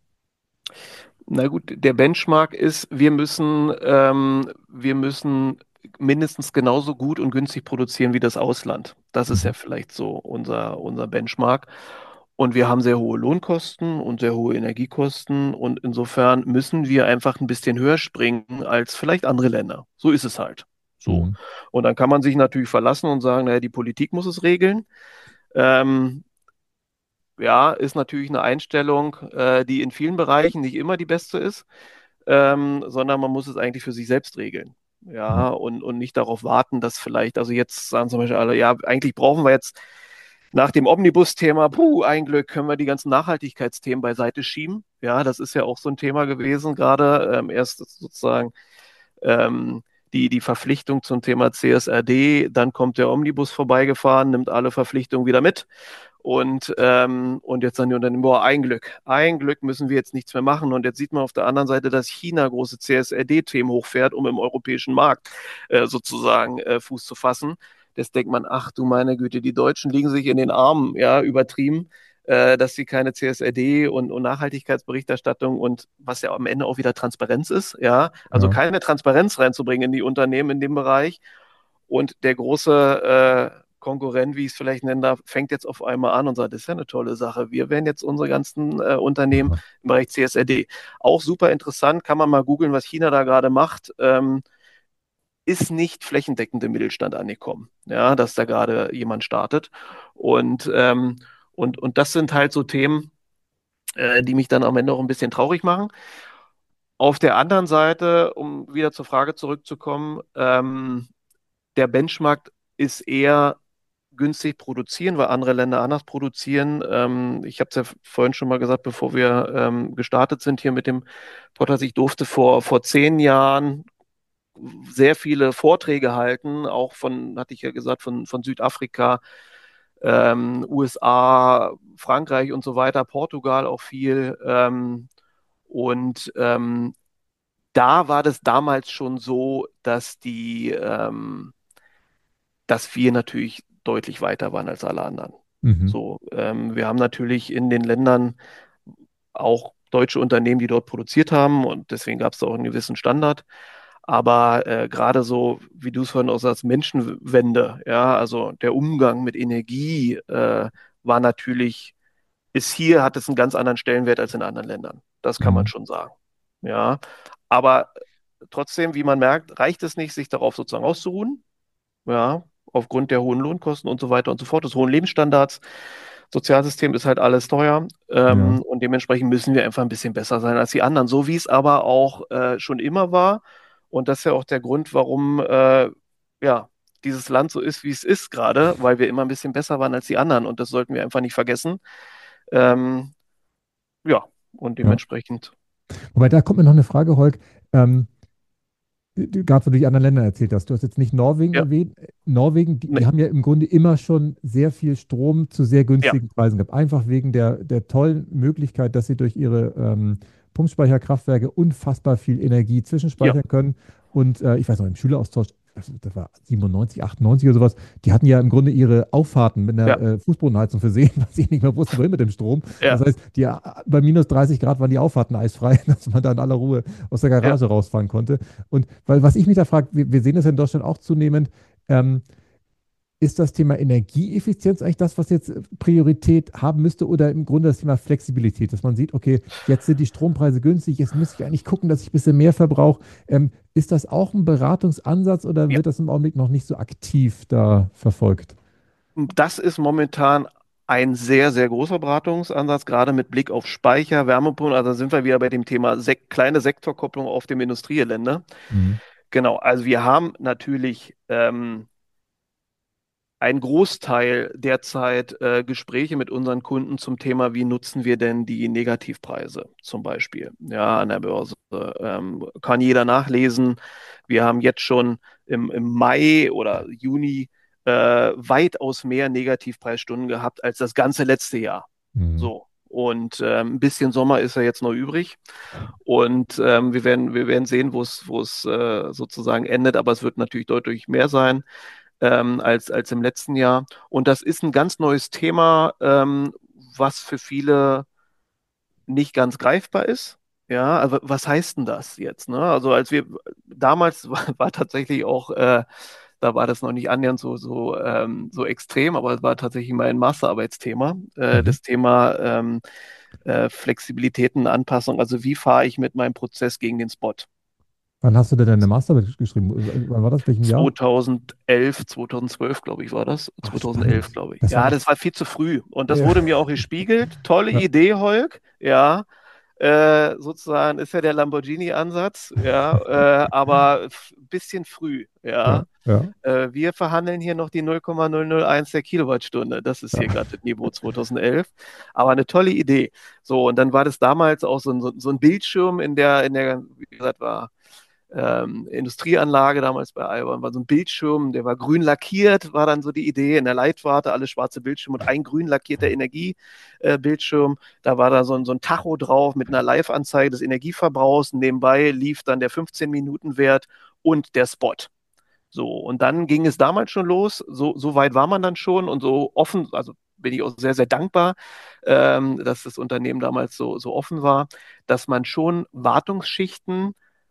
Na gut, der Benchmark ist, wir müssen, ähm, wir müssen mindestens genauso gut und günstig produzieren wie das Ausland. Das ist Mhm. ja vielleicht so unser, unser Benchmark. Und wir haben sehr hohe Lohnkosten und sehr hohe Energiekosten. Und insofern müssen wir einfach ein bisschen höher springen als vielleicht andere Länder. So ist es halt. So. Mhm. Und dann kann man sich natürlich verlassen und sagen, naja, die Politik muss es regeln. Ähm, ja, ist natürlich eine Einstellung, äh, die in vielen Bereichen nicht immer die beste ist, ähm, sondern man muss es eigentlich für sich selbst regeln. Ja. Ja, und, und nicht darauf warten, dass vielleicht, also jetzt sagen zum Beispiel alle, ja, eigentlich brauchen wir jetzt nach dem Omnibus-Thema, puh, ein Glück, können wir die ganzen Nachhaltigkeitsthemen beiseite schieben. Ja, das ist ja auch so ein Thema gewesen, gerade ähm, erst sozusagen ähm, die, die Verpflichtung zum Thema C S R D, dann kommt der Omnibus vorbeigefahren, nimmt alle Verpflichtungen wieder mit. Und, ähm, und jetzt sagen die Unternehmen, boah, ein Glück, ein Glück müssen wir jetzt nichts mehr machen. Und jetzt sieht man auf der anderen Seite, dass China große C S R D-Themen hochfährt, um im europäischen Markt äh, sozusagen äh, Fuß zu fassen. Das denkt man, ach du meine Güte, die Deutschen liegen sich in den Armen, ja, übertrieben, äh, dass sie keine C S R D und, und Nachhaltigkeitsberichterstattung und was ja am Ende auch wieder Transparenz ist, ja, also Ja. keine Transparenz reinzubringen in die Unternehmen in dem Bereich. Und der große äh, Konkurrent, wie ich es vielleicht nennen darf, fängt jetzt auf einmal an und sagt, das ist ja eine tolle Sache. Wir werden jetzt unsere ganzen äh, Unternehmen Aha. im Bereich C S R D. Auch super interessant, kann man mal googeln, was China da gerade macht. Ähm, ist nicht flächendeckend im Mittelstand angekommen, ja, dass da gerade jemand startet. Und, ähm, und, und das sind halt so Themen, äh, die mich dann am Ende auch ein bisschen traurig machen. Auf der anderen Seite, um wieder zur Frage zurückzukommen, ähm, der Benchmark ist eher günstig produzieren, weil andere Länder anders produzieren. Ähm, ich habe es ja vorhin schon mal gesagt, bevor wir ähm, gestartet sind hier mit dem Podcast, ich durfte vor, vor zehn Jahren sehr viele Vorträge halten, auch von, hatte ich ja gesagt, von, von Südafrika, ähm, U S A, Frankreich und so weiter, Portugal auch viel. Ähm, und ähm, da war das damals schon so, dass die, ähm, dass wir natürlich deutlich weiter waren als alle anderen. Mhm. So, ähm, wir haben natürlich in den Ländern auch deutsche Unternehmen, die dort produziert haben und deswegen gab es da auch einen gewissen Standard. Aber äh, gerade so, wie du es vorhin auch sagst, Menschenwende, ja, also der Umgang mit Energie äh, war natürlich, ist hier, hat es einen ganz anderen Stellenwert als in anderen Ländern. Das kann man Mhm. schon sagen. Ja, aber trotzdem, wie man merkt, reicht es nicht, sich darauf sozusagen auszuruhen. Ja, aufgrund der hohen Lohnkosten und so weiter und so fort, des hohen Lebensstandards. Sozialsystem ist halt alles teuer Ja. ähm, und dementsprechend müssen wir einfach ein bisschen besser sein als die anderen, so wie es aber auch äh, schon immer war Und das ist ja auch der Grund, warum äh, ja, dieses Land so ist, wie es ist gerade, weil wir immer ein bisschen besser waren als die anderen. Und das sollten wir einfach nicht vergessen. Ähm, ja, und Ja. dementsprechend. Wobei, da kommt mir noch eine Frage, Holg. Ähm, Gerade wo du die anderen Länder erzählt hast. Du hast jetzt nicht Norwegen Ja, erwähnt. Norwegen, die, die nee, haben ja im Grunde immer schon sehr viel Strom zu sehr ja, günstigen Preisen gehabt. Einfach wegen der, der tollen Möglichkeit, dass sie durch ihre ähm, Pumpspeicherkraftwerke unfassbar viel Energie ja, zwischenspeichern können. Und äh, ich weiß noch, im Schüleraustausch, also das war siebenundneunzig, achtundneunzig oder sowas, die hatten ja im Grunde ihre Auffahrten mit einer ja, äh, Fußbodenheizung versehen, weil sie nicht mehr wussten, wohin mit dem Strom. Das ja, heißt, die, äh, bei minus dreißig Grad waren die Auffahrten eisfrei, dass man da in aller Ruhe aus der ja. Garage rausfahren konnte. Und weil, was ich mich da frage, wir, wir sehen das in Deutschland auch zunehmend, ähm, ist das Thema Energieeffizienz eigentlich das, was jetzt Priorität haben müsste oder im Grunde das Thema Flexibilität, dass man sieht, okay, jetzt sind die Strompreise günstig, jetzt müsste ich eigentlich gucken, dass ich ein bisschen mehr verbrauche. Ähm, ist das auch ein Beratungsansatz oder Ja. wird das im Augenblick noch nicht so aktiv da verfolgt? Das ist momentan ein sehr, sehr großer Beratungsansatz, gerade mit Blick auf Speicher, Wärmepumpen. Also sind wir wieder bei dem Thema Sek kleine Sektorkopplung auf dem Industriegelände. Mhm. Genau, also wir haben natürlich ähm, ein Großteil derzeit äh, Gespräche mit unseren Kunden zum Thema, wie nutzen wir denn die Negativpreise zum Beispiel, ja, an der Börse. Ähm, kann jeder nachlesen. Wir haben jetzt schon im, im Mai oder Juni äh, weitaus mehr Negativpreisstunden gehabt als das ganze letzte Jahr. Mhm. So. Und ähm, ein bisschen Sommer ist ja jetzt noch übrig. Und ähm, wir werden, wir werden sehen, wo es, wo es äh, sozusagen endet, aber es wird natürlich deutlich mehr sein ähm, als, als im letzten Jahr. Und das ist ein ganz neues Thema, ähm, was für viele nicht ganz greifbar ist. Ja, also was heißt denn das jetzt? Ne? Also als wir damals war, war tatsächlich auch, äh, da war das noch nicht annähernd so, so, ähm, so extrem, aber es war tatsächlich mein Masterarbeitsthema, äh, Mhm. das Thema ähm, äh, Flexibilitäten, Anpassung. Also wie fahre ich mit meinem Prozess gegen den Spot? Wann hast du denn deine Masterarbeit geschrieben? Wann war das? Welchem Jahr? zweitausendelf, zweitausendzwölf, glaube ich, war das. Ach, zweitausendelf, spannend. glaube ich. Das war Ja, noch. das war viel zu früh. Und das Ja. wurde mir auch gespiegelt. Tolle Ja, Idee, Holk. Ja, äh, sozusagen ist ja der Lamborghini-Ansatz. Ja, äh, aber ein bisschen früh. ja, Ja, ja, äh, wir verhandeln hier noch die null Komma null null eins der Kilowattstunde. Das ist hier ja. gerade das Niveau zweitausendelf. Aber eine tolle Idee. So, und dann war das damals auch so ein, so, so ein Bildschirm in der, in der, wie gesagt, war ähm, Industrieanlage damals bei Alba, war so ein Bildschirm, der war grün lackiert, war dann so die Idee in der Leitwarte, alle schwarze Bildschirme und ein grün lackierter Energiebildschirm. Äh, da war da so ein, so ein Tacho drauf mit einer Live-Anzeige des Energieverbrauchs. Nebenbei lief dann der fünfzehn-Minuten-Wert und der Spot. So, und dann ging es damals schon los. So, so weit war man dann schon und so offen, also bin ich auch sehr, sehr dankbar, ähm, dass das Unternehmen damals so, so offen war, dass man schon Wartungsschichten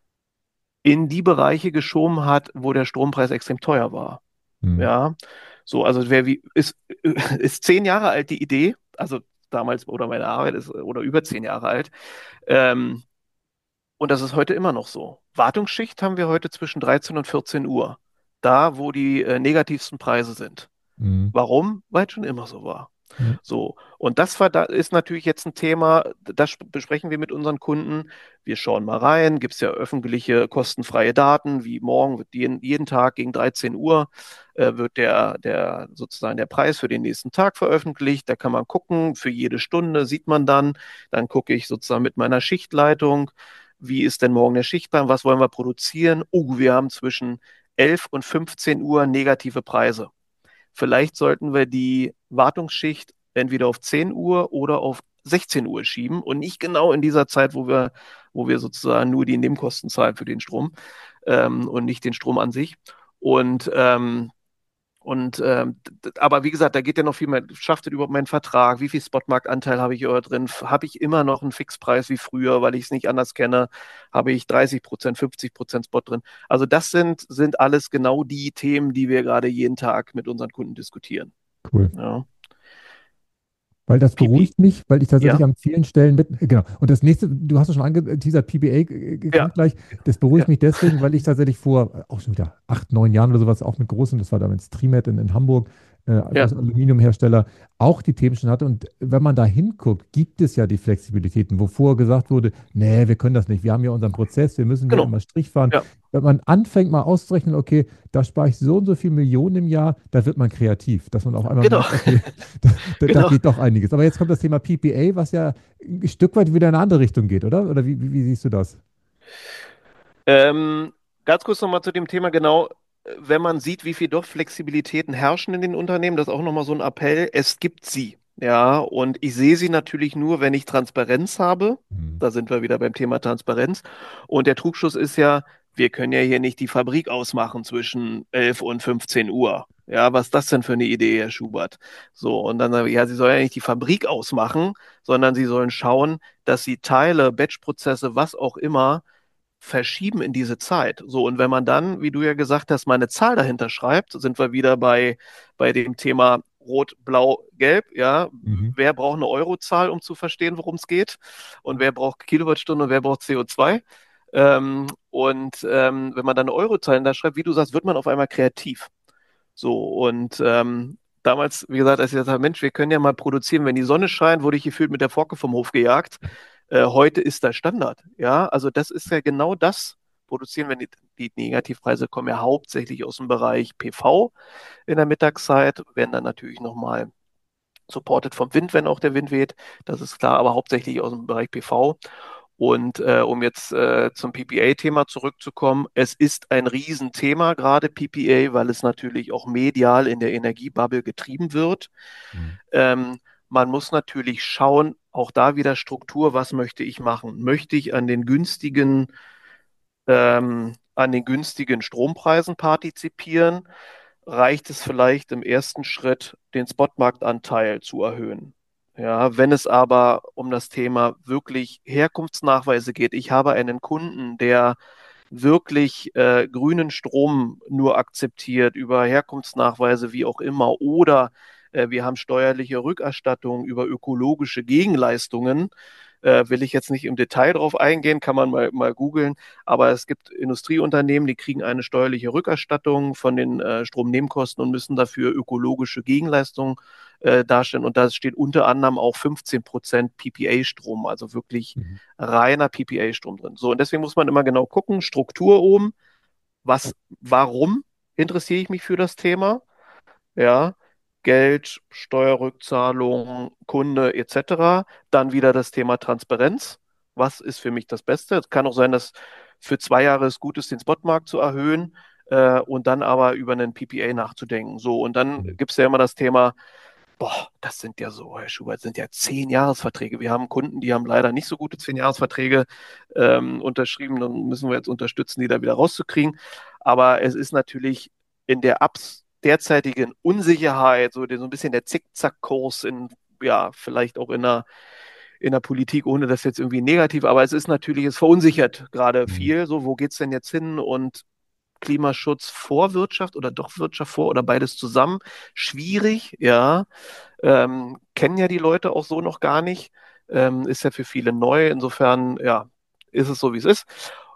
in die Bereiche geschoben hat, wo der Strompreis extrem teuer war. Hm. Ja, so, also wer wie, ist, ist zehn Jahre alt die Idee, also damals oder meine Arbeit ist oder über zehn Jahre alt. Ähm, und das ist heute immer noch so. Wartungsschicht haben wir heute zwischen dreizehn und vierzehn Uhr. Da, wo die äh, negativsten Preise sind. Hm. Warum? Weil es schon immer so war. Ja. So, und das war, da ist natürlich jetzt ein Thema, das besprechen wir mit unseren Kunden. Wir schauen mal rein, gibt es ja öffentliche kostenfreie Daten, wie morgen wird jeden, jeden Tag gegen dreizehn Uhr äh, wird der, der sozusagen der Preis für den nächsten Tag veröffentlicht. Da kann man gucken, für jede Stunde sieht man dann. Dann gucke ich sozusagen mit meiner Schichtleitung, wie ist denn morgen der Schichtplan, was wollen wir produzieren? Oh, wir haben zwischen elf und fünfzehn Uhr negative Preise. Vielleicht sollten wir die Wartungsschicht entweder auf zehn Uhr oder auf sechzehn Uhr schieben und nicht genau in dieser Zeit, wo wir, wo wir sozusagen nur die Nebenkosten zahlen für den Strom ähm, und nicht den Strom an sich. Und ähm, und ähm, aber wie gesagt, da geht ja noch viel mehr. Schafft das überhaupt meinen Vertrag? Wie viel Spotmarktanteil habe ich hier drin? Habe ich immer noch einen Fixpreis wie früher, weil ich es nicht anders kenne? Habe ich dreißig Prozent, fünfzig Prozent Spot drin? Also das sind, sind alles genau die Themen, die wir gerade jeden Tag mit unseren Kunden diskutieren. Cool. Ja. Weil das P P, beruhigt mich, weil ich ja, tatsächlich an vielen Stellen mit, genau. Und das nächste, du hast es schon angeteasert, P B A äh, ja, kommt gleich. Das beruhigt ja, mich deswegen, weil ich tatsächlich vor äh, auch schon wieder acht, neun Jahren oder sowas auch mit großen, das war damals Trimet in, in Hamburg, äh, Ja, großer Aluminiumhersteller, auch die Themen schon hatte. Und wenn man da hinguckt, gibt es ja die Flexibilitäten, wo vorher gesagt wurde, nee, wir können das nicht, wir haben ja unseren Prozess, wir müssen hier genau. immer Strich fahren. Ja, Wenn man anfängt mal auszurechnen, okay, da spare ich so und so viel Millionen im Jahr, da wird man kreativ, dass man auf einmal genau. merkt, okay, da, da, da Genau. geht doch einiges. Aber jetzt kommt das Thema P P A, was ja ein Stück weit wieder in eine andere Richtung geht, oder? Oder wie, wie, wie siehst du das? Ähm, ganz kurz nochmal zu dem Thema, genau, äh, wenn man sieht, wie viel doch Flexibilitäten herrschen in den Unternehmen, das ist auch nochmal so ein Appell, es gibt sie. Ja, und ich sehe sie natürlich nur, wenn ich Transparenz habe. Hm. Da sind wir wieder beim Thema Transparenz. Und der Trugschluss ist ja, wir können ja hier nicht die Fabrik ausmachen zwischen elf und fünfzehn Uhr. Ja, was ist das denn für eine Idee, Herr Schubert? So, und dann sage ich, ja, Sie sollen ja nicht die Fabrik ausmachen, sondern Sie sollen schauen, dass Sie Teile, Batchprozesse, was auch immer, verschieben in diese Zeit. So, und wenn man dann, wie du ja gesagt hast, mal eine Zahl dahinter schreibt, sind wir wieder bei, bei dem Thema Rot, Blau, Gelb, ja. Mhm. Wer braucht eine Eurozahl, um zu verstehen, worum es geht? Und wer braucht Kilowattstunde und wer braucht C O zwei? Ähm, und ähm, wenn man dann eine Eurozahl da schreibt, wie du sagst, wird man auf einmal kreativ. So, und ähm, damals, wie gesagt, als ich gesagt habe, Mensch, wir können ja mal produzieren, wenn die Sonne scheint, wurde ich gefühlt mit der Forke vom Hof gejagt. Äh, heute ist das Standard. Ja, also das ist ja genau das produzieren, wenn die, die Negativpreise kommen ja hauptsächlich aus dem Bereich P V in der Mittagszeit, werden dann natürlich nochmal supported vom Wind, wenn auch der Wind weht. Das ist klar, aber hauptsächlich aus dem Bereich P V. Und äh, um jetzt äh, zum P P A-Thema zurückzukommen, es ist ein Riesenthema, gerade P P A, weil es natürlich auch medial in der Energiebubble getrieben wird. Mhm. Ähm, man muss natürlich schauen, auch da wieder Struktur, was möchte ich machen? Möchte ich an den günstigen, ähm, an den günstigen Strompreisen partizipieren? Reicht es vielleicht im ersten Schritt, den Spotmarktanteil zu erhöhen? Ja, wenn es aber um das Thema wirklich Herkunftsnachweise geht, ich habe einen Kunden, der wirklich äh, grünen Strom nur akzeptiert über Herkunftsnachweise, wie auch immer, oder äh, wir haben steuerliche Rückerstattung über ökologische Gegenleistungen. Äh, will ich jetzt nicht im Detail drauf eingehen, kann man mal, mal googeln, aber es gibt Industrieunternehmen, die kriegen eine steuerliche Rückerstattung von den äh, Stromnebenkosten und müssen dafür ökologische Gegenleistungen äh, darstellen. Und da steht unter anderem auch fünfzehn Prozent P P A-Strom, also wirklich Mhm. reiner P P A-Strom drin. So, und deswegen muss man immer genau gucken, Struktur oben, was, warum interessiere ich mich für das Thema? Ja, Geld, Steuerrückzahlung, Kunde et cetera. Dann wieder das Thema Transparenz. Was ist für mich das Beste? Es kann auch sein, dass für zwei Jahre es gut ist, den Spotmarkt zu erhöhen äh, und dann aber über einen P P A nachzudenken. So, und dann Mhm. gibt es ja immer das Thema, boah, das sind ja so, Herr Schubert, sind ja zehn Jahresverträge. Wir haben Kunden, die haben leider nicht so gute zehn Jahresverträge ähm, unterschrieben. Dann müssen wir jetzt unterstützen, die da wieder rauszukriegen. Aber es ist natürlich in der abs derzeitigen Unsicherheit, so, der, so ein bisschen der Zickzackkurs in, ja, vielleicht auch in der, in der Politik, ohne das jetzt irgendwie negativ, aber es ist natürlich, es verunsichert gerade Mhm. viel. So, wo geht's denn jetzt hin? Und Klimaschutz vor Wirtschaft oder doch Wirtschaft vor oder beides zusammen? Schwierig, ja. Ähm, kennen ja die Leute auch so noch gar nicht. Ähm, ist ja für viele neu. Insofern, ja, ist es so, wie es ist.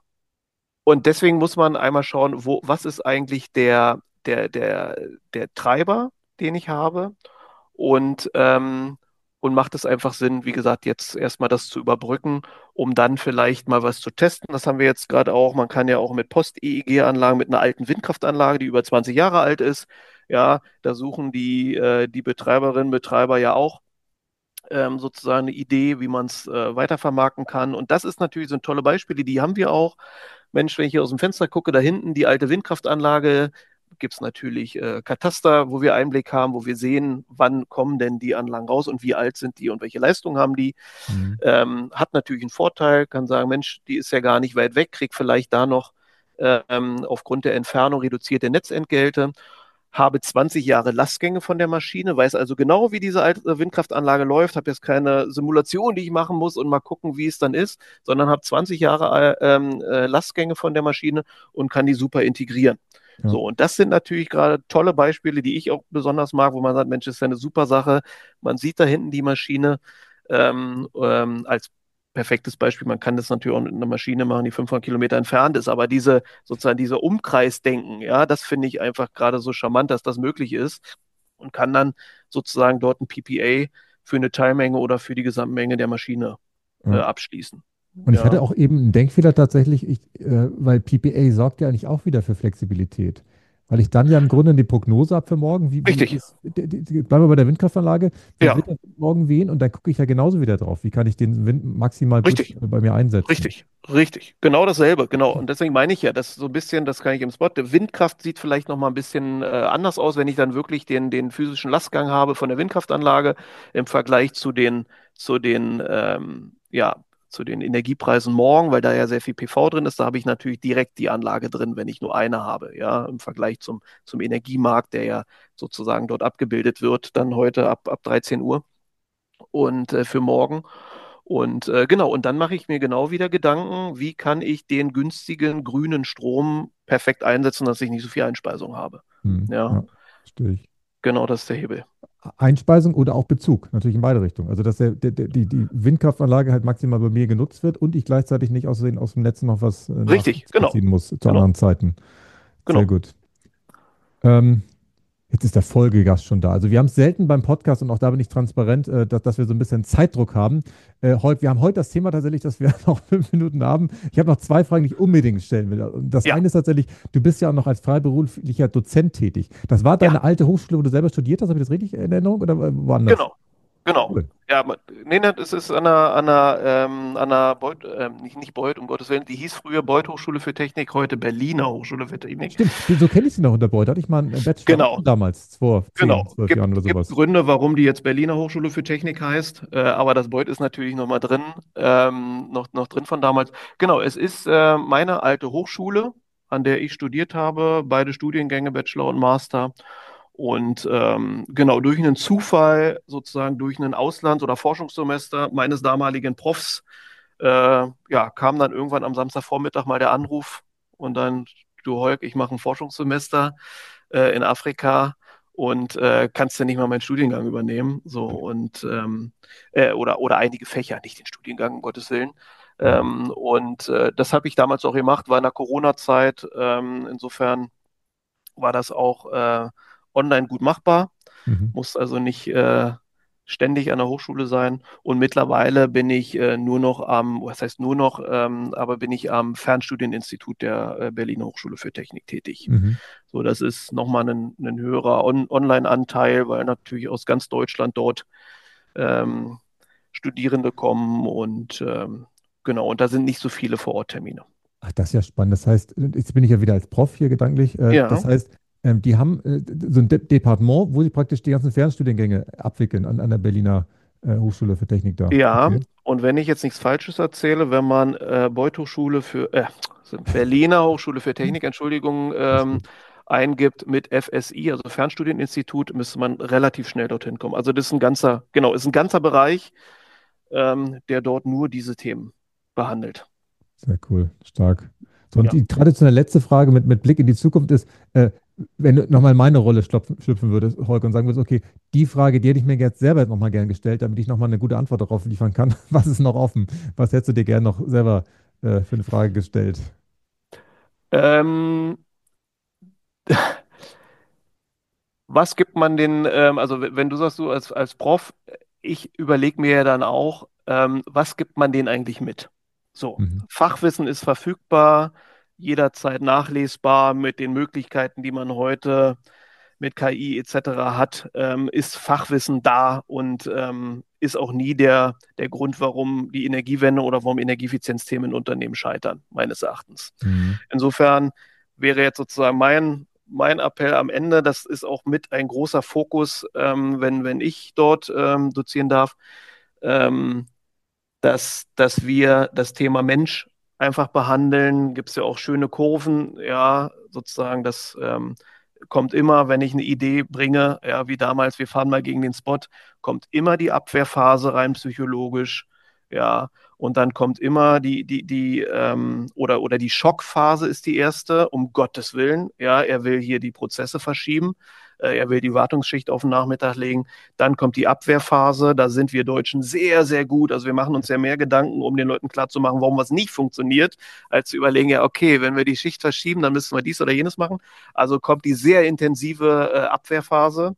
Und deswegen muss man einmal schauen, wo, was ist eigentlich der, der, der, der Treiber, den ich habe? Und, ähm, und macht es einfach Sinn, wie gesagt, jetzt erstmal das zu überbrücken, um dann vielleicht mal was zu testen. Das haben wir jetzt gerade auch. Man kann ja auch mit Post-E E G-Anlagen, mit einer alten Windkraftanlage, die über zwanzig Jahre alt ist, ja, da suchen die, äh, die Betreiberinnen, Betreiber ja auch ähm, sozusagen eine Idee, wie man es äh, weitervermarkten kann. Und das ist natürlich so ein tolle Beispiele, die haben wir auch. Mensch, wenn ich hier aus dem Fenster gucke, da hinten die alte Windkraftanlage, gibt es natürlich äh, Kataster, wo wir Einblick haben, wo wir sehen, wann kommen denn die Anlagen raus und wie alt sind die und welche Leistung haben die. Mhm. Ähm, hat natürlich einen Vorteil, kann sagen, Mensch, die ist ja gar nicht weit weg, kriegt vielleicht da noch ähm, aufgrund der Entfernung reduzierte Netzentgelte, habe zwanzig Jahre Lastgänge von der Maschine, weiß also genau, wie diese alte Windkraftanlage läuft, habe jetzt keine Simulation, die ich machen muss und mal gucken, wie es dann ist, sondern habe zwanzig Jahre äh, ähm, äh, Lastgänge von der Maschine und kann die super integrieren. Ja. So, und das sind natürlich gerade tolle Beispiele, die ich auch besonders mag, wo man sagt, Mensch, das ist ja eine super Sache. Man sieht da hinten die Maschine ähm, ähm, als perfektes Beispiel. Man kann das natürlich auch mit einer Maschine machen, die fünfhundert Kilometer entfernt ist, aber diese sozusagen diese Umkreisdenken, ja, das finde ich einfach gerade so charmant, dass das möglich ist. und kann dann sozusagen dort ein P P A für eine Teilmenge oder für die Gesamtmenge der Maschine äh, Ja. abschließen. Und ich hatte Ja, auch eben einen Denkfehler tatsächlich, ich, äh, weil P P A sorgt ja eigentlich auch wieder für Flexibilität. Weil ich dann ja im Grunde die Prognose habe für morgen, wie, wie richtig. ist, die, die, die, bleiben wir bei der Windkraftanlage, wie Ja, wird das morgen wehen? Und dann gucke ich ja genauso wieder drauf. Wie kann ich den Wind maximal gut richtig. äh, bei mir einsetzen? Richtig, richtig. Genau dasselbe, genau. Und deswegen meine ich ja, das ist so ein bisschen, das kann ich im Spot. Der Windkraft sieht vielleicht noch mal ein bisschen äh, anders aus, wenn ich dann wirklich den, den physischen Lastgang habe von der Windkraftanlage im Vergleich zu den, zu den, ähm, ja, zu den Energiepreisen morgen, weil da ja sehr viel P V drin ist. Da habe ich natürlich direkt die Anlage drin, wenn ich nur eine habe, ja, im Vergleich zum, zum Energiemarkt, der ja sozusagen dort abgebildet wird, dann heute ab, ab dreizehn Uhr und äh, für morgen. Und äh, genau, und dann mache ich mir genau wieder Gedanken, wie kann ich den günstigen grünen Strom perfekt einsetzen, dass ich nicht so viel Einspeisung habe. Hm, Ja, ja, verstehe ich. genau, das ist der Hebel. Einspeisung oder auch Bezug, natürlich in beide Richtungen. Also, dass der, der, der, die, die Windkraftanlage halt maximal bei mir genutzt wird und ich gleichzeitig nicht aus, Versehen aus dem Netz noch was äh, Richtig, genau, nachbeziehen muss zu genau, anderen Zeiten. Sehr genau. gut. Ähm, Jetzt ist der Folgegast schon da. Also wir haben es selten beim Podcast und auch da bin ich transparent, äh, dass, dass wir so ein bisschen Zeitdruck haben. Äh, heute, wir haben heute das Thema tatsächlich, dass wir noch fünf Minuten haben. Ich habe noch zwei Fragen, die ich unbedingt stellen will. Und das Ja, eine ist tatsächlich, du bist ja auch noch als freiberuflicher Dozent tätig. Das war ja, deine alte Hochschule, wo du selber studiert hast, habe ich das richtig in Erinnerung oder äh, woanders? genau. Genau. Cool. Ja, ma- nee, nee, es ist an der, an der, ähm, an der Beuth, ähm, nicht, nicht Beuth, um Gottes Willen, die hieß früher Beuth Hochschule für Technik, heute Berliner Hochschule für Technik. Stimmt, so kenne ich sie noch unter Beuth. Hatte ich mal einen Bachelor auch Genau, damals, vor zehn, genau. zwölf Jahren Gibt, oder gibt sowas. Gründe, warum die jetzt Berliner Hochschule für Technik heißt, äh, aber das Beuth ist natürlich noch mal drin, ähm, noch, noch drin von damals. Genau, es ist äh, meine alte Hochschule, an der ich studiert habe, beide Studiengänge, Bachelor und Master. Und ähm, genau, durch einen Zufall, sozusagen durch ein Auslands- oder Forschungssemester meines damaligen Profs, äh, ja, kam dann irgendwann am Samstagvormittag mal der Anruf und dann, du Holk, ich mache ein Forschungssemester äh, in Afrika und äh, kannst du nicht mal meinen Studiengang übernehmen? So und ähm, äh, oder, oder einige Fächer, nicht den Studiengang, um Gottes Willen. Ähm, und äh, das habe ich damals auch gemacht, war in der Corona-Zeit. Ähm, insofern war das auch äh, online gut machbar, Mhm. muss also nicht äh, ständig an der Hochschule sein. Und mittlerweile bin ich äh, nur noch am, was heißt nur noch, ähm, aber bin ich am Fernstudieninstitut der äh, Berliner Hochschule für Technik tätig. Mhm. So, das ist nochmal ein, ein höherer On Online-Anteil, weil natürlich aus ganz Deutschland dort ähm, Studierende kommen und ähm, genau, und da sind nicht so viele Vororttermine. Ach, das ist ja spannend. Das heißt, jetzt bin ich ja wieder als Prof hier gedanklich. Äh, Das Ja, heißt, ähm, die haben äh, so ein De Departement, wo sie praktisch die ganzen Fernstudiengänge abwickeln an, an der Berliner äh, Hochschule für Technik da. ja, Okay. und wenn ich jetzt nichts Falsches erzähle, wenn man äh, Beuth Hochschule für, äh, also Berliner Hochschule für Technik, Entschuldigung, Alles ähm, gut. eingibt mit F S I, also Fernstudieninstitut, müsste man relativ schnell dorthin kommen. Also das ist ein ganzer, genau, ist ein ganzer Bereich, ähm, der dort nur diese Themen behandelt. Sehr cool. Stark. So, und Ja. die traditionelle letzte Frage mit, mit Blick in die Zukunft ist, äh, wenn du nochmal in meine Rolle schlüpfen, schlüpfen würdest, Holger, und sagen würdest, okay, die Frage, die hätte ich mir jetzt selber nochmal gern gestellt, damit ich nochmal eine gute Antwort darauf liefern kann. Was ist noch offen? Was hättest du dir gern noch selber äh, für eine Frage gestellt? Ähm, Was gibt man den, ähm, also w- wenn du sagst, du als, als Prof, ich überlege mir ja dann auch, ähm, was gibt man denen eigentlich mit? So, Mhm. Fachwissen ist verfügbar, jederzeit nachlesbar mit den Möglichkeiten, die man heute mit K I et cetera hat, ähm, ist Fachwissen da und ähm, ist auch nie der, der Grund, warum die Energiewende oder warum Energieeffizienzthemen in Unternehmen scheitern, meines Erachtens. Mhm. Insofern wäre jetzt sozusagen mein, mein Appell am Ende, das ist auch mit ein großer Fokus, ähm, wenn, wenn ich dort ähm, dozieren darf, ähm, dass, dass wir das Thema Mensch einfach behandeln. Gibt es ja auch schöne Kurven, ja, sozusagen, das ähm, kommt immer, wenn ich eine Idee bringe, ja, wie damals, wir fahren mal gegen den Spot, kommt immer die Abwehrphase rein psychologisch, ja, und dann kommt immer die, die, die, ähm, oder, oder die Schockphase ist die erste, um Gottes Willen, ja, er will hier die Prozesse verschieben, äh, er will die Wartungsschicht auf den Nachmittag legen, dann kommt die Abwehrphase, da sind wir Deutschen sehr, sehr gut, also wir machen uns ja mehr Gedanken, um den Leuten klarzumachen, warum was nicht funktioniert, als zu überlegen, ja, okay, wenn wir die Schicht verschieben, dann müssen wir dies oder jenes machen. Also kommt die sehr intensive äh, Abwehrphase.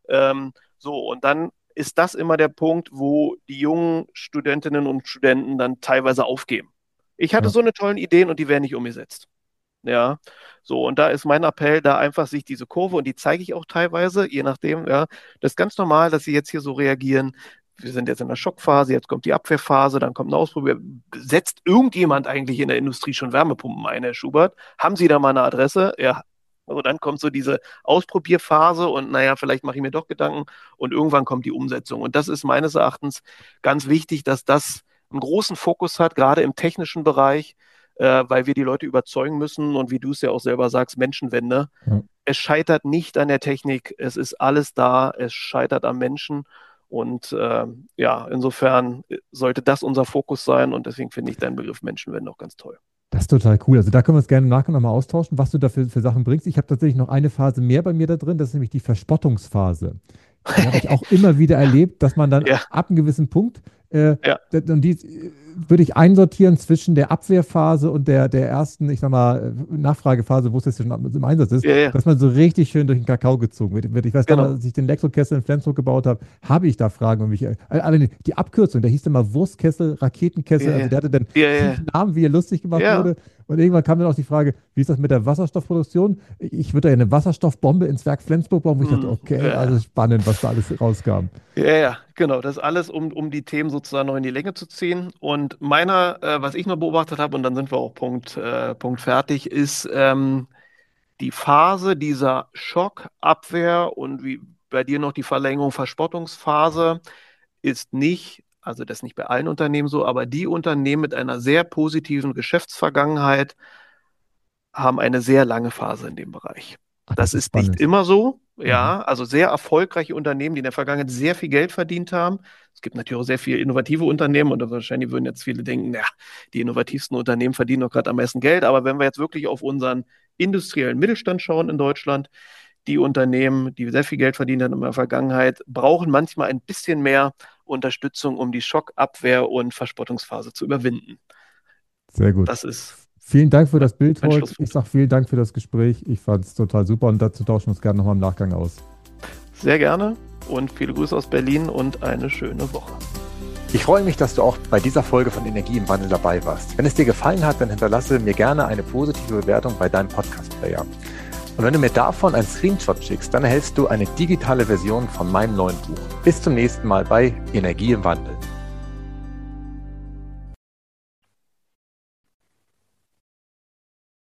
Ähm, so, und dann ist das immer der Punkt, wo die jungen Studentinnen und Studenten dann teilweise aufgeben. Ich hatte Ja. so eine tollen Ideen und die werden nicht umgesetzt. Ja, so, und da ist mein Appell, da einfach sich diese Kurve, und die zeige ich auch teilweise, je nachdem, ja, das ist ganz normal, dass sie jetzt hier so reagieren. Wir sind jetzt in der Schockphase, jetzt kommt die Abwehrphase, dann kommt ein Ausprobier. Setzt irgendjemand eigentlich in der Industrie schon Wärmepumpen ein, Herr Schubert? Haben Sie da mal eine Adresse? Ja. Also dann kommt so diese Ausprobierphase und naja, vielleicht mache ich mir doch Gedanken und irgendwann kommt die Umsetzung. Und das ist meines Erachtens ganz wichtig, dass das einen großen Fokus hat, gerade im technischen Bereich, äh, weil wir die Leute überzeugen müssen und wie du es ja auch selber sagst, Menschenwende. Ja. Es scheitert nicht an der Technik, es ist alles da, es scheitert am Menschen. Und äh, ja, insofern sollte das unser Fokus sein und deswegen finde ich deinen Begriff Menschenwende auch ganz toll. Das ist total cool. Also da können wir uns gerne im Nachgang nochmal austauschen, was du da für, für Sachen bringst. Ich habe tatsächlich noch eine Phase mehr bei mir da drin, das ist nämlich die Verspottungsphase. Die habe ich auch immer wieder erlebt, dass man dann Ja. ab einem gewissen Punkt, äh, Ja. und die äh, würde ich einsortieren zwischen der Abwehrphase und der, der ersten, ich sag mal, Nachfragephase, wo es jetzt schon im Einsatz ist, Ja, ja. dass man so richtig schön durch den Kakao gezogen wird. Ich weiß Genau. damals, als ich den Elektrokessel in Flensburg gebaut habe, habe ich da Fragen um mich. äh, Alleine die Abkürzung, der hieß immer Wurstkessel, Raketenkessel, Ja, ja. also der hatte dann Ja, ja. fünf Namen, wie er lustig gemacht Ja. wurde. Und irgendwann kam dann auch die Frage, wie ist das mit der Wasserstoffproduktion? Ich würde da ja eine Wasserstoffbombe ins Werk Flensburg bauen, wo ich Hm, dachte, okay, ja. also spannend, was da alles rauskam. Ja, ja, genau. Das alles, um, um die Themen sozusagen noch in die Länge zu ziehen. Und meiner, äh, was ich noch beobachtet habe, und dann sind wir auch Punkt, äh, Punkt fertig, ist ähm, die Phase dieser Schockabwehr und wie bei dir noch die Verlängerung Verspottungsphase ist nicht, also das ist nicht bei allen Unternehmen so, aber die Unternehmen mit einer sehr positiven Geschäftsvergangenheit haben eine sehr lange Phase in dem Bereich. Ach, Das das ist ist nicht spannend. immer so, ja, also sehr erfolgreiche Unternehmen, die in der Vergangenheit sehr viel Geld verdient haben. Es gibt natürlich auch sehr viele innovative Unternehmen und wahrscheinlich würden jetzt viele denken, naja, die innovativsten Unternehmen verdienen doch gerade am meisten Geld. Aber wenn wir jetzt wirklich auf unseren industriellen Mittelstand schauen in Deutschland, die Unternehmen, die sehr viel Geld verdient haben in der Vergangenheit, brauchen manchmal ein bisschen mehr Unterstützung, um die Schockabwehr und Verspottungsphase zu überwinden. Sehr gut. Das ist Vielen Dank für das Bild mein heute. Schlusspunkt. Ich sage vielen Dank für das Gespräch. Ich fand es total super und dazu tauschen wir uns gerne nochmal im Nachgang aus. Sehr gerne und viele Grüße aus Berlin und eine schöne Woche. Ich freue mich, dass du auch bei dieser Folge von Energie im Wandel dabei warst. Wenn es dir gefallen hat, dann hinterlasse mir gerne eine positive Bewertung bei deinem Podcast-Player. Und wenn du mir davon einen Screenshot schickst, dann erhältst du eine digitale Version von meinem neuen Buch. Bis zum nächsten Mal bei Energie im Wandel.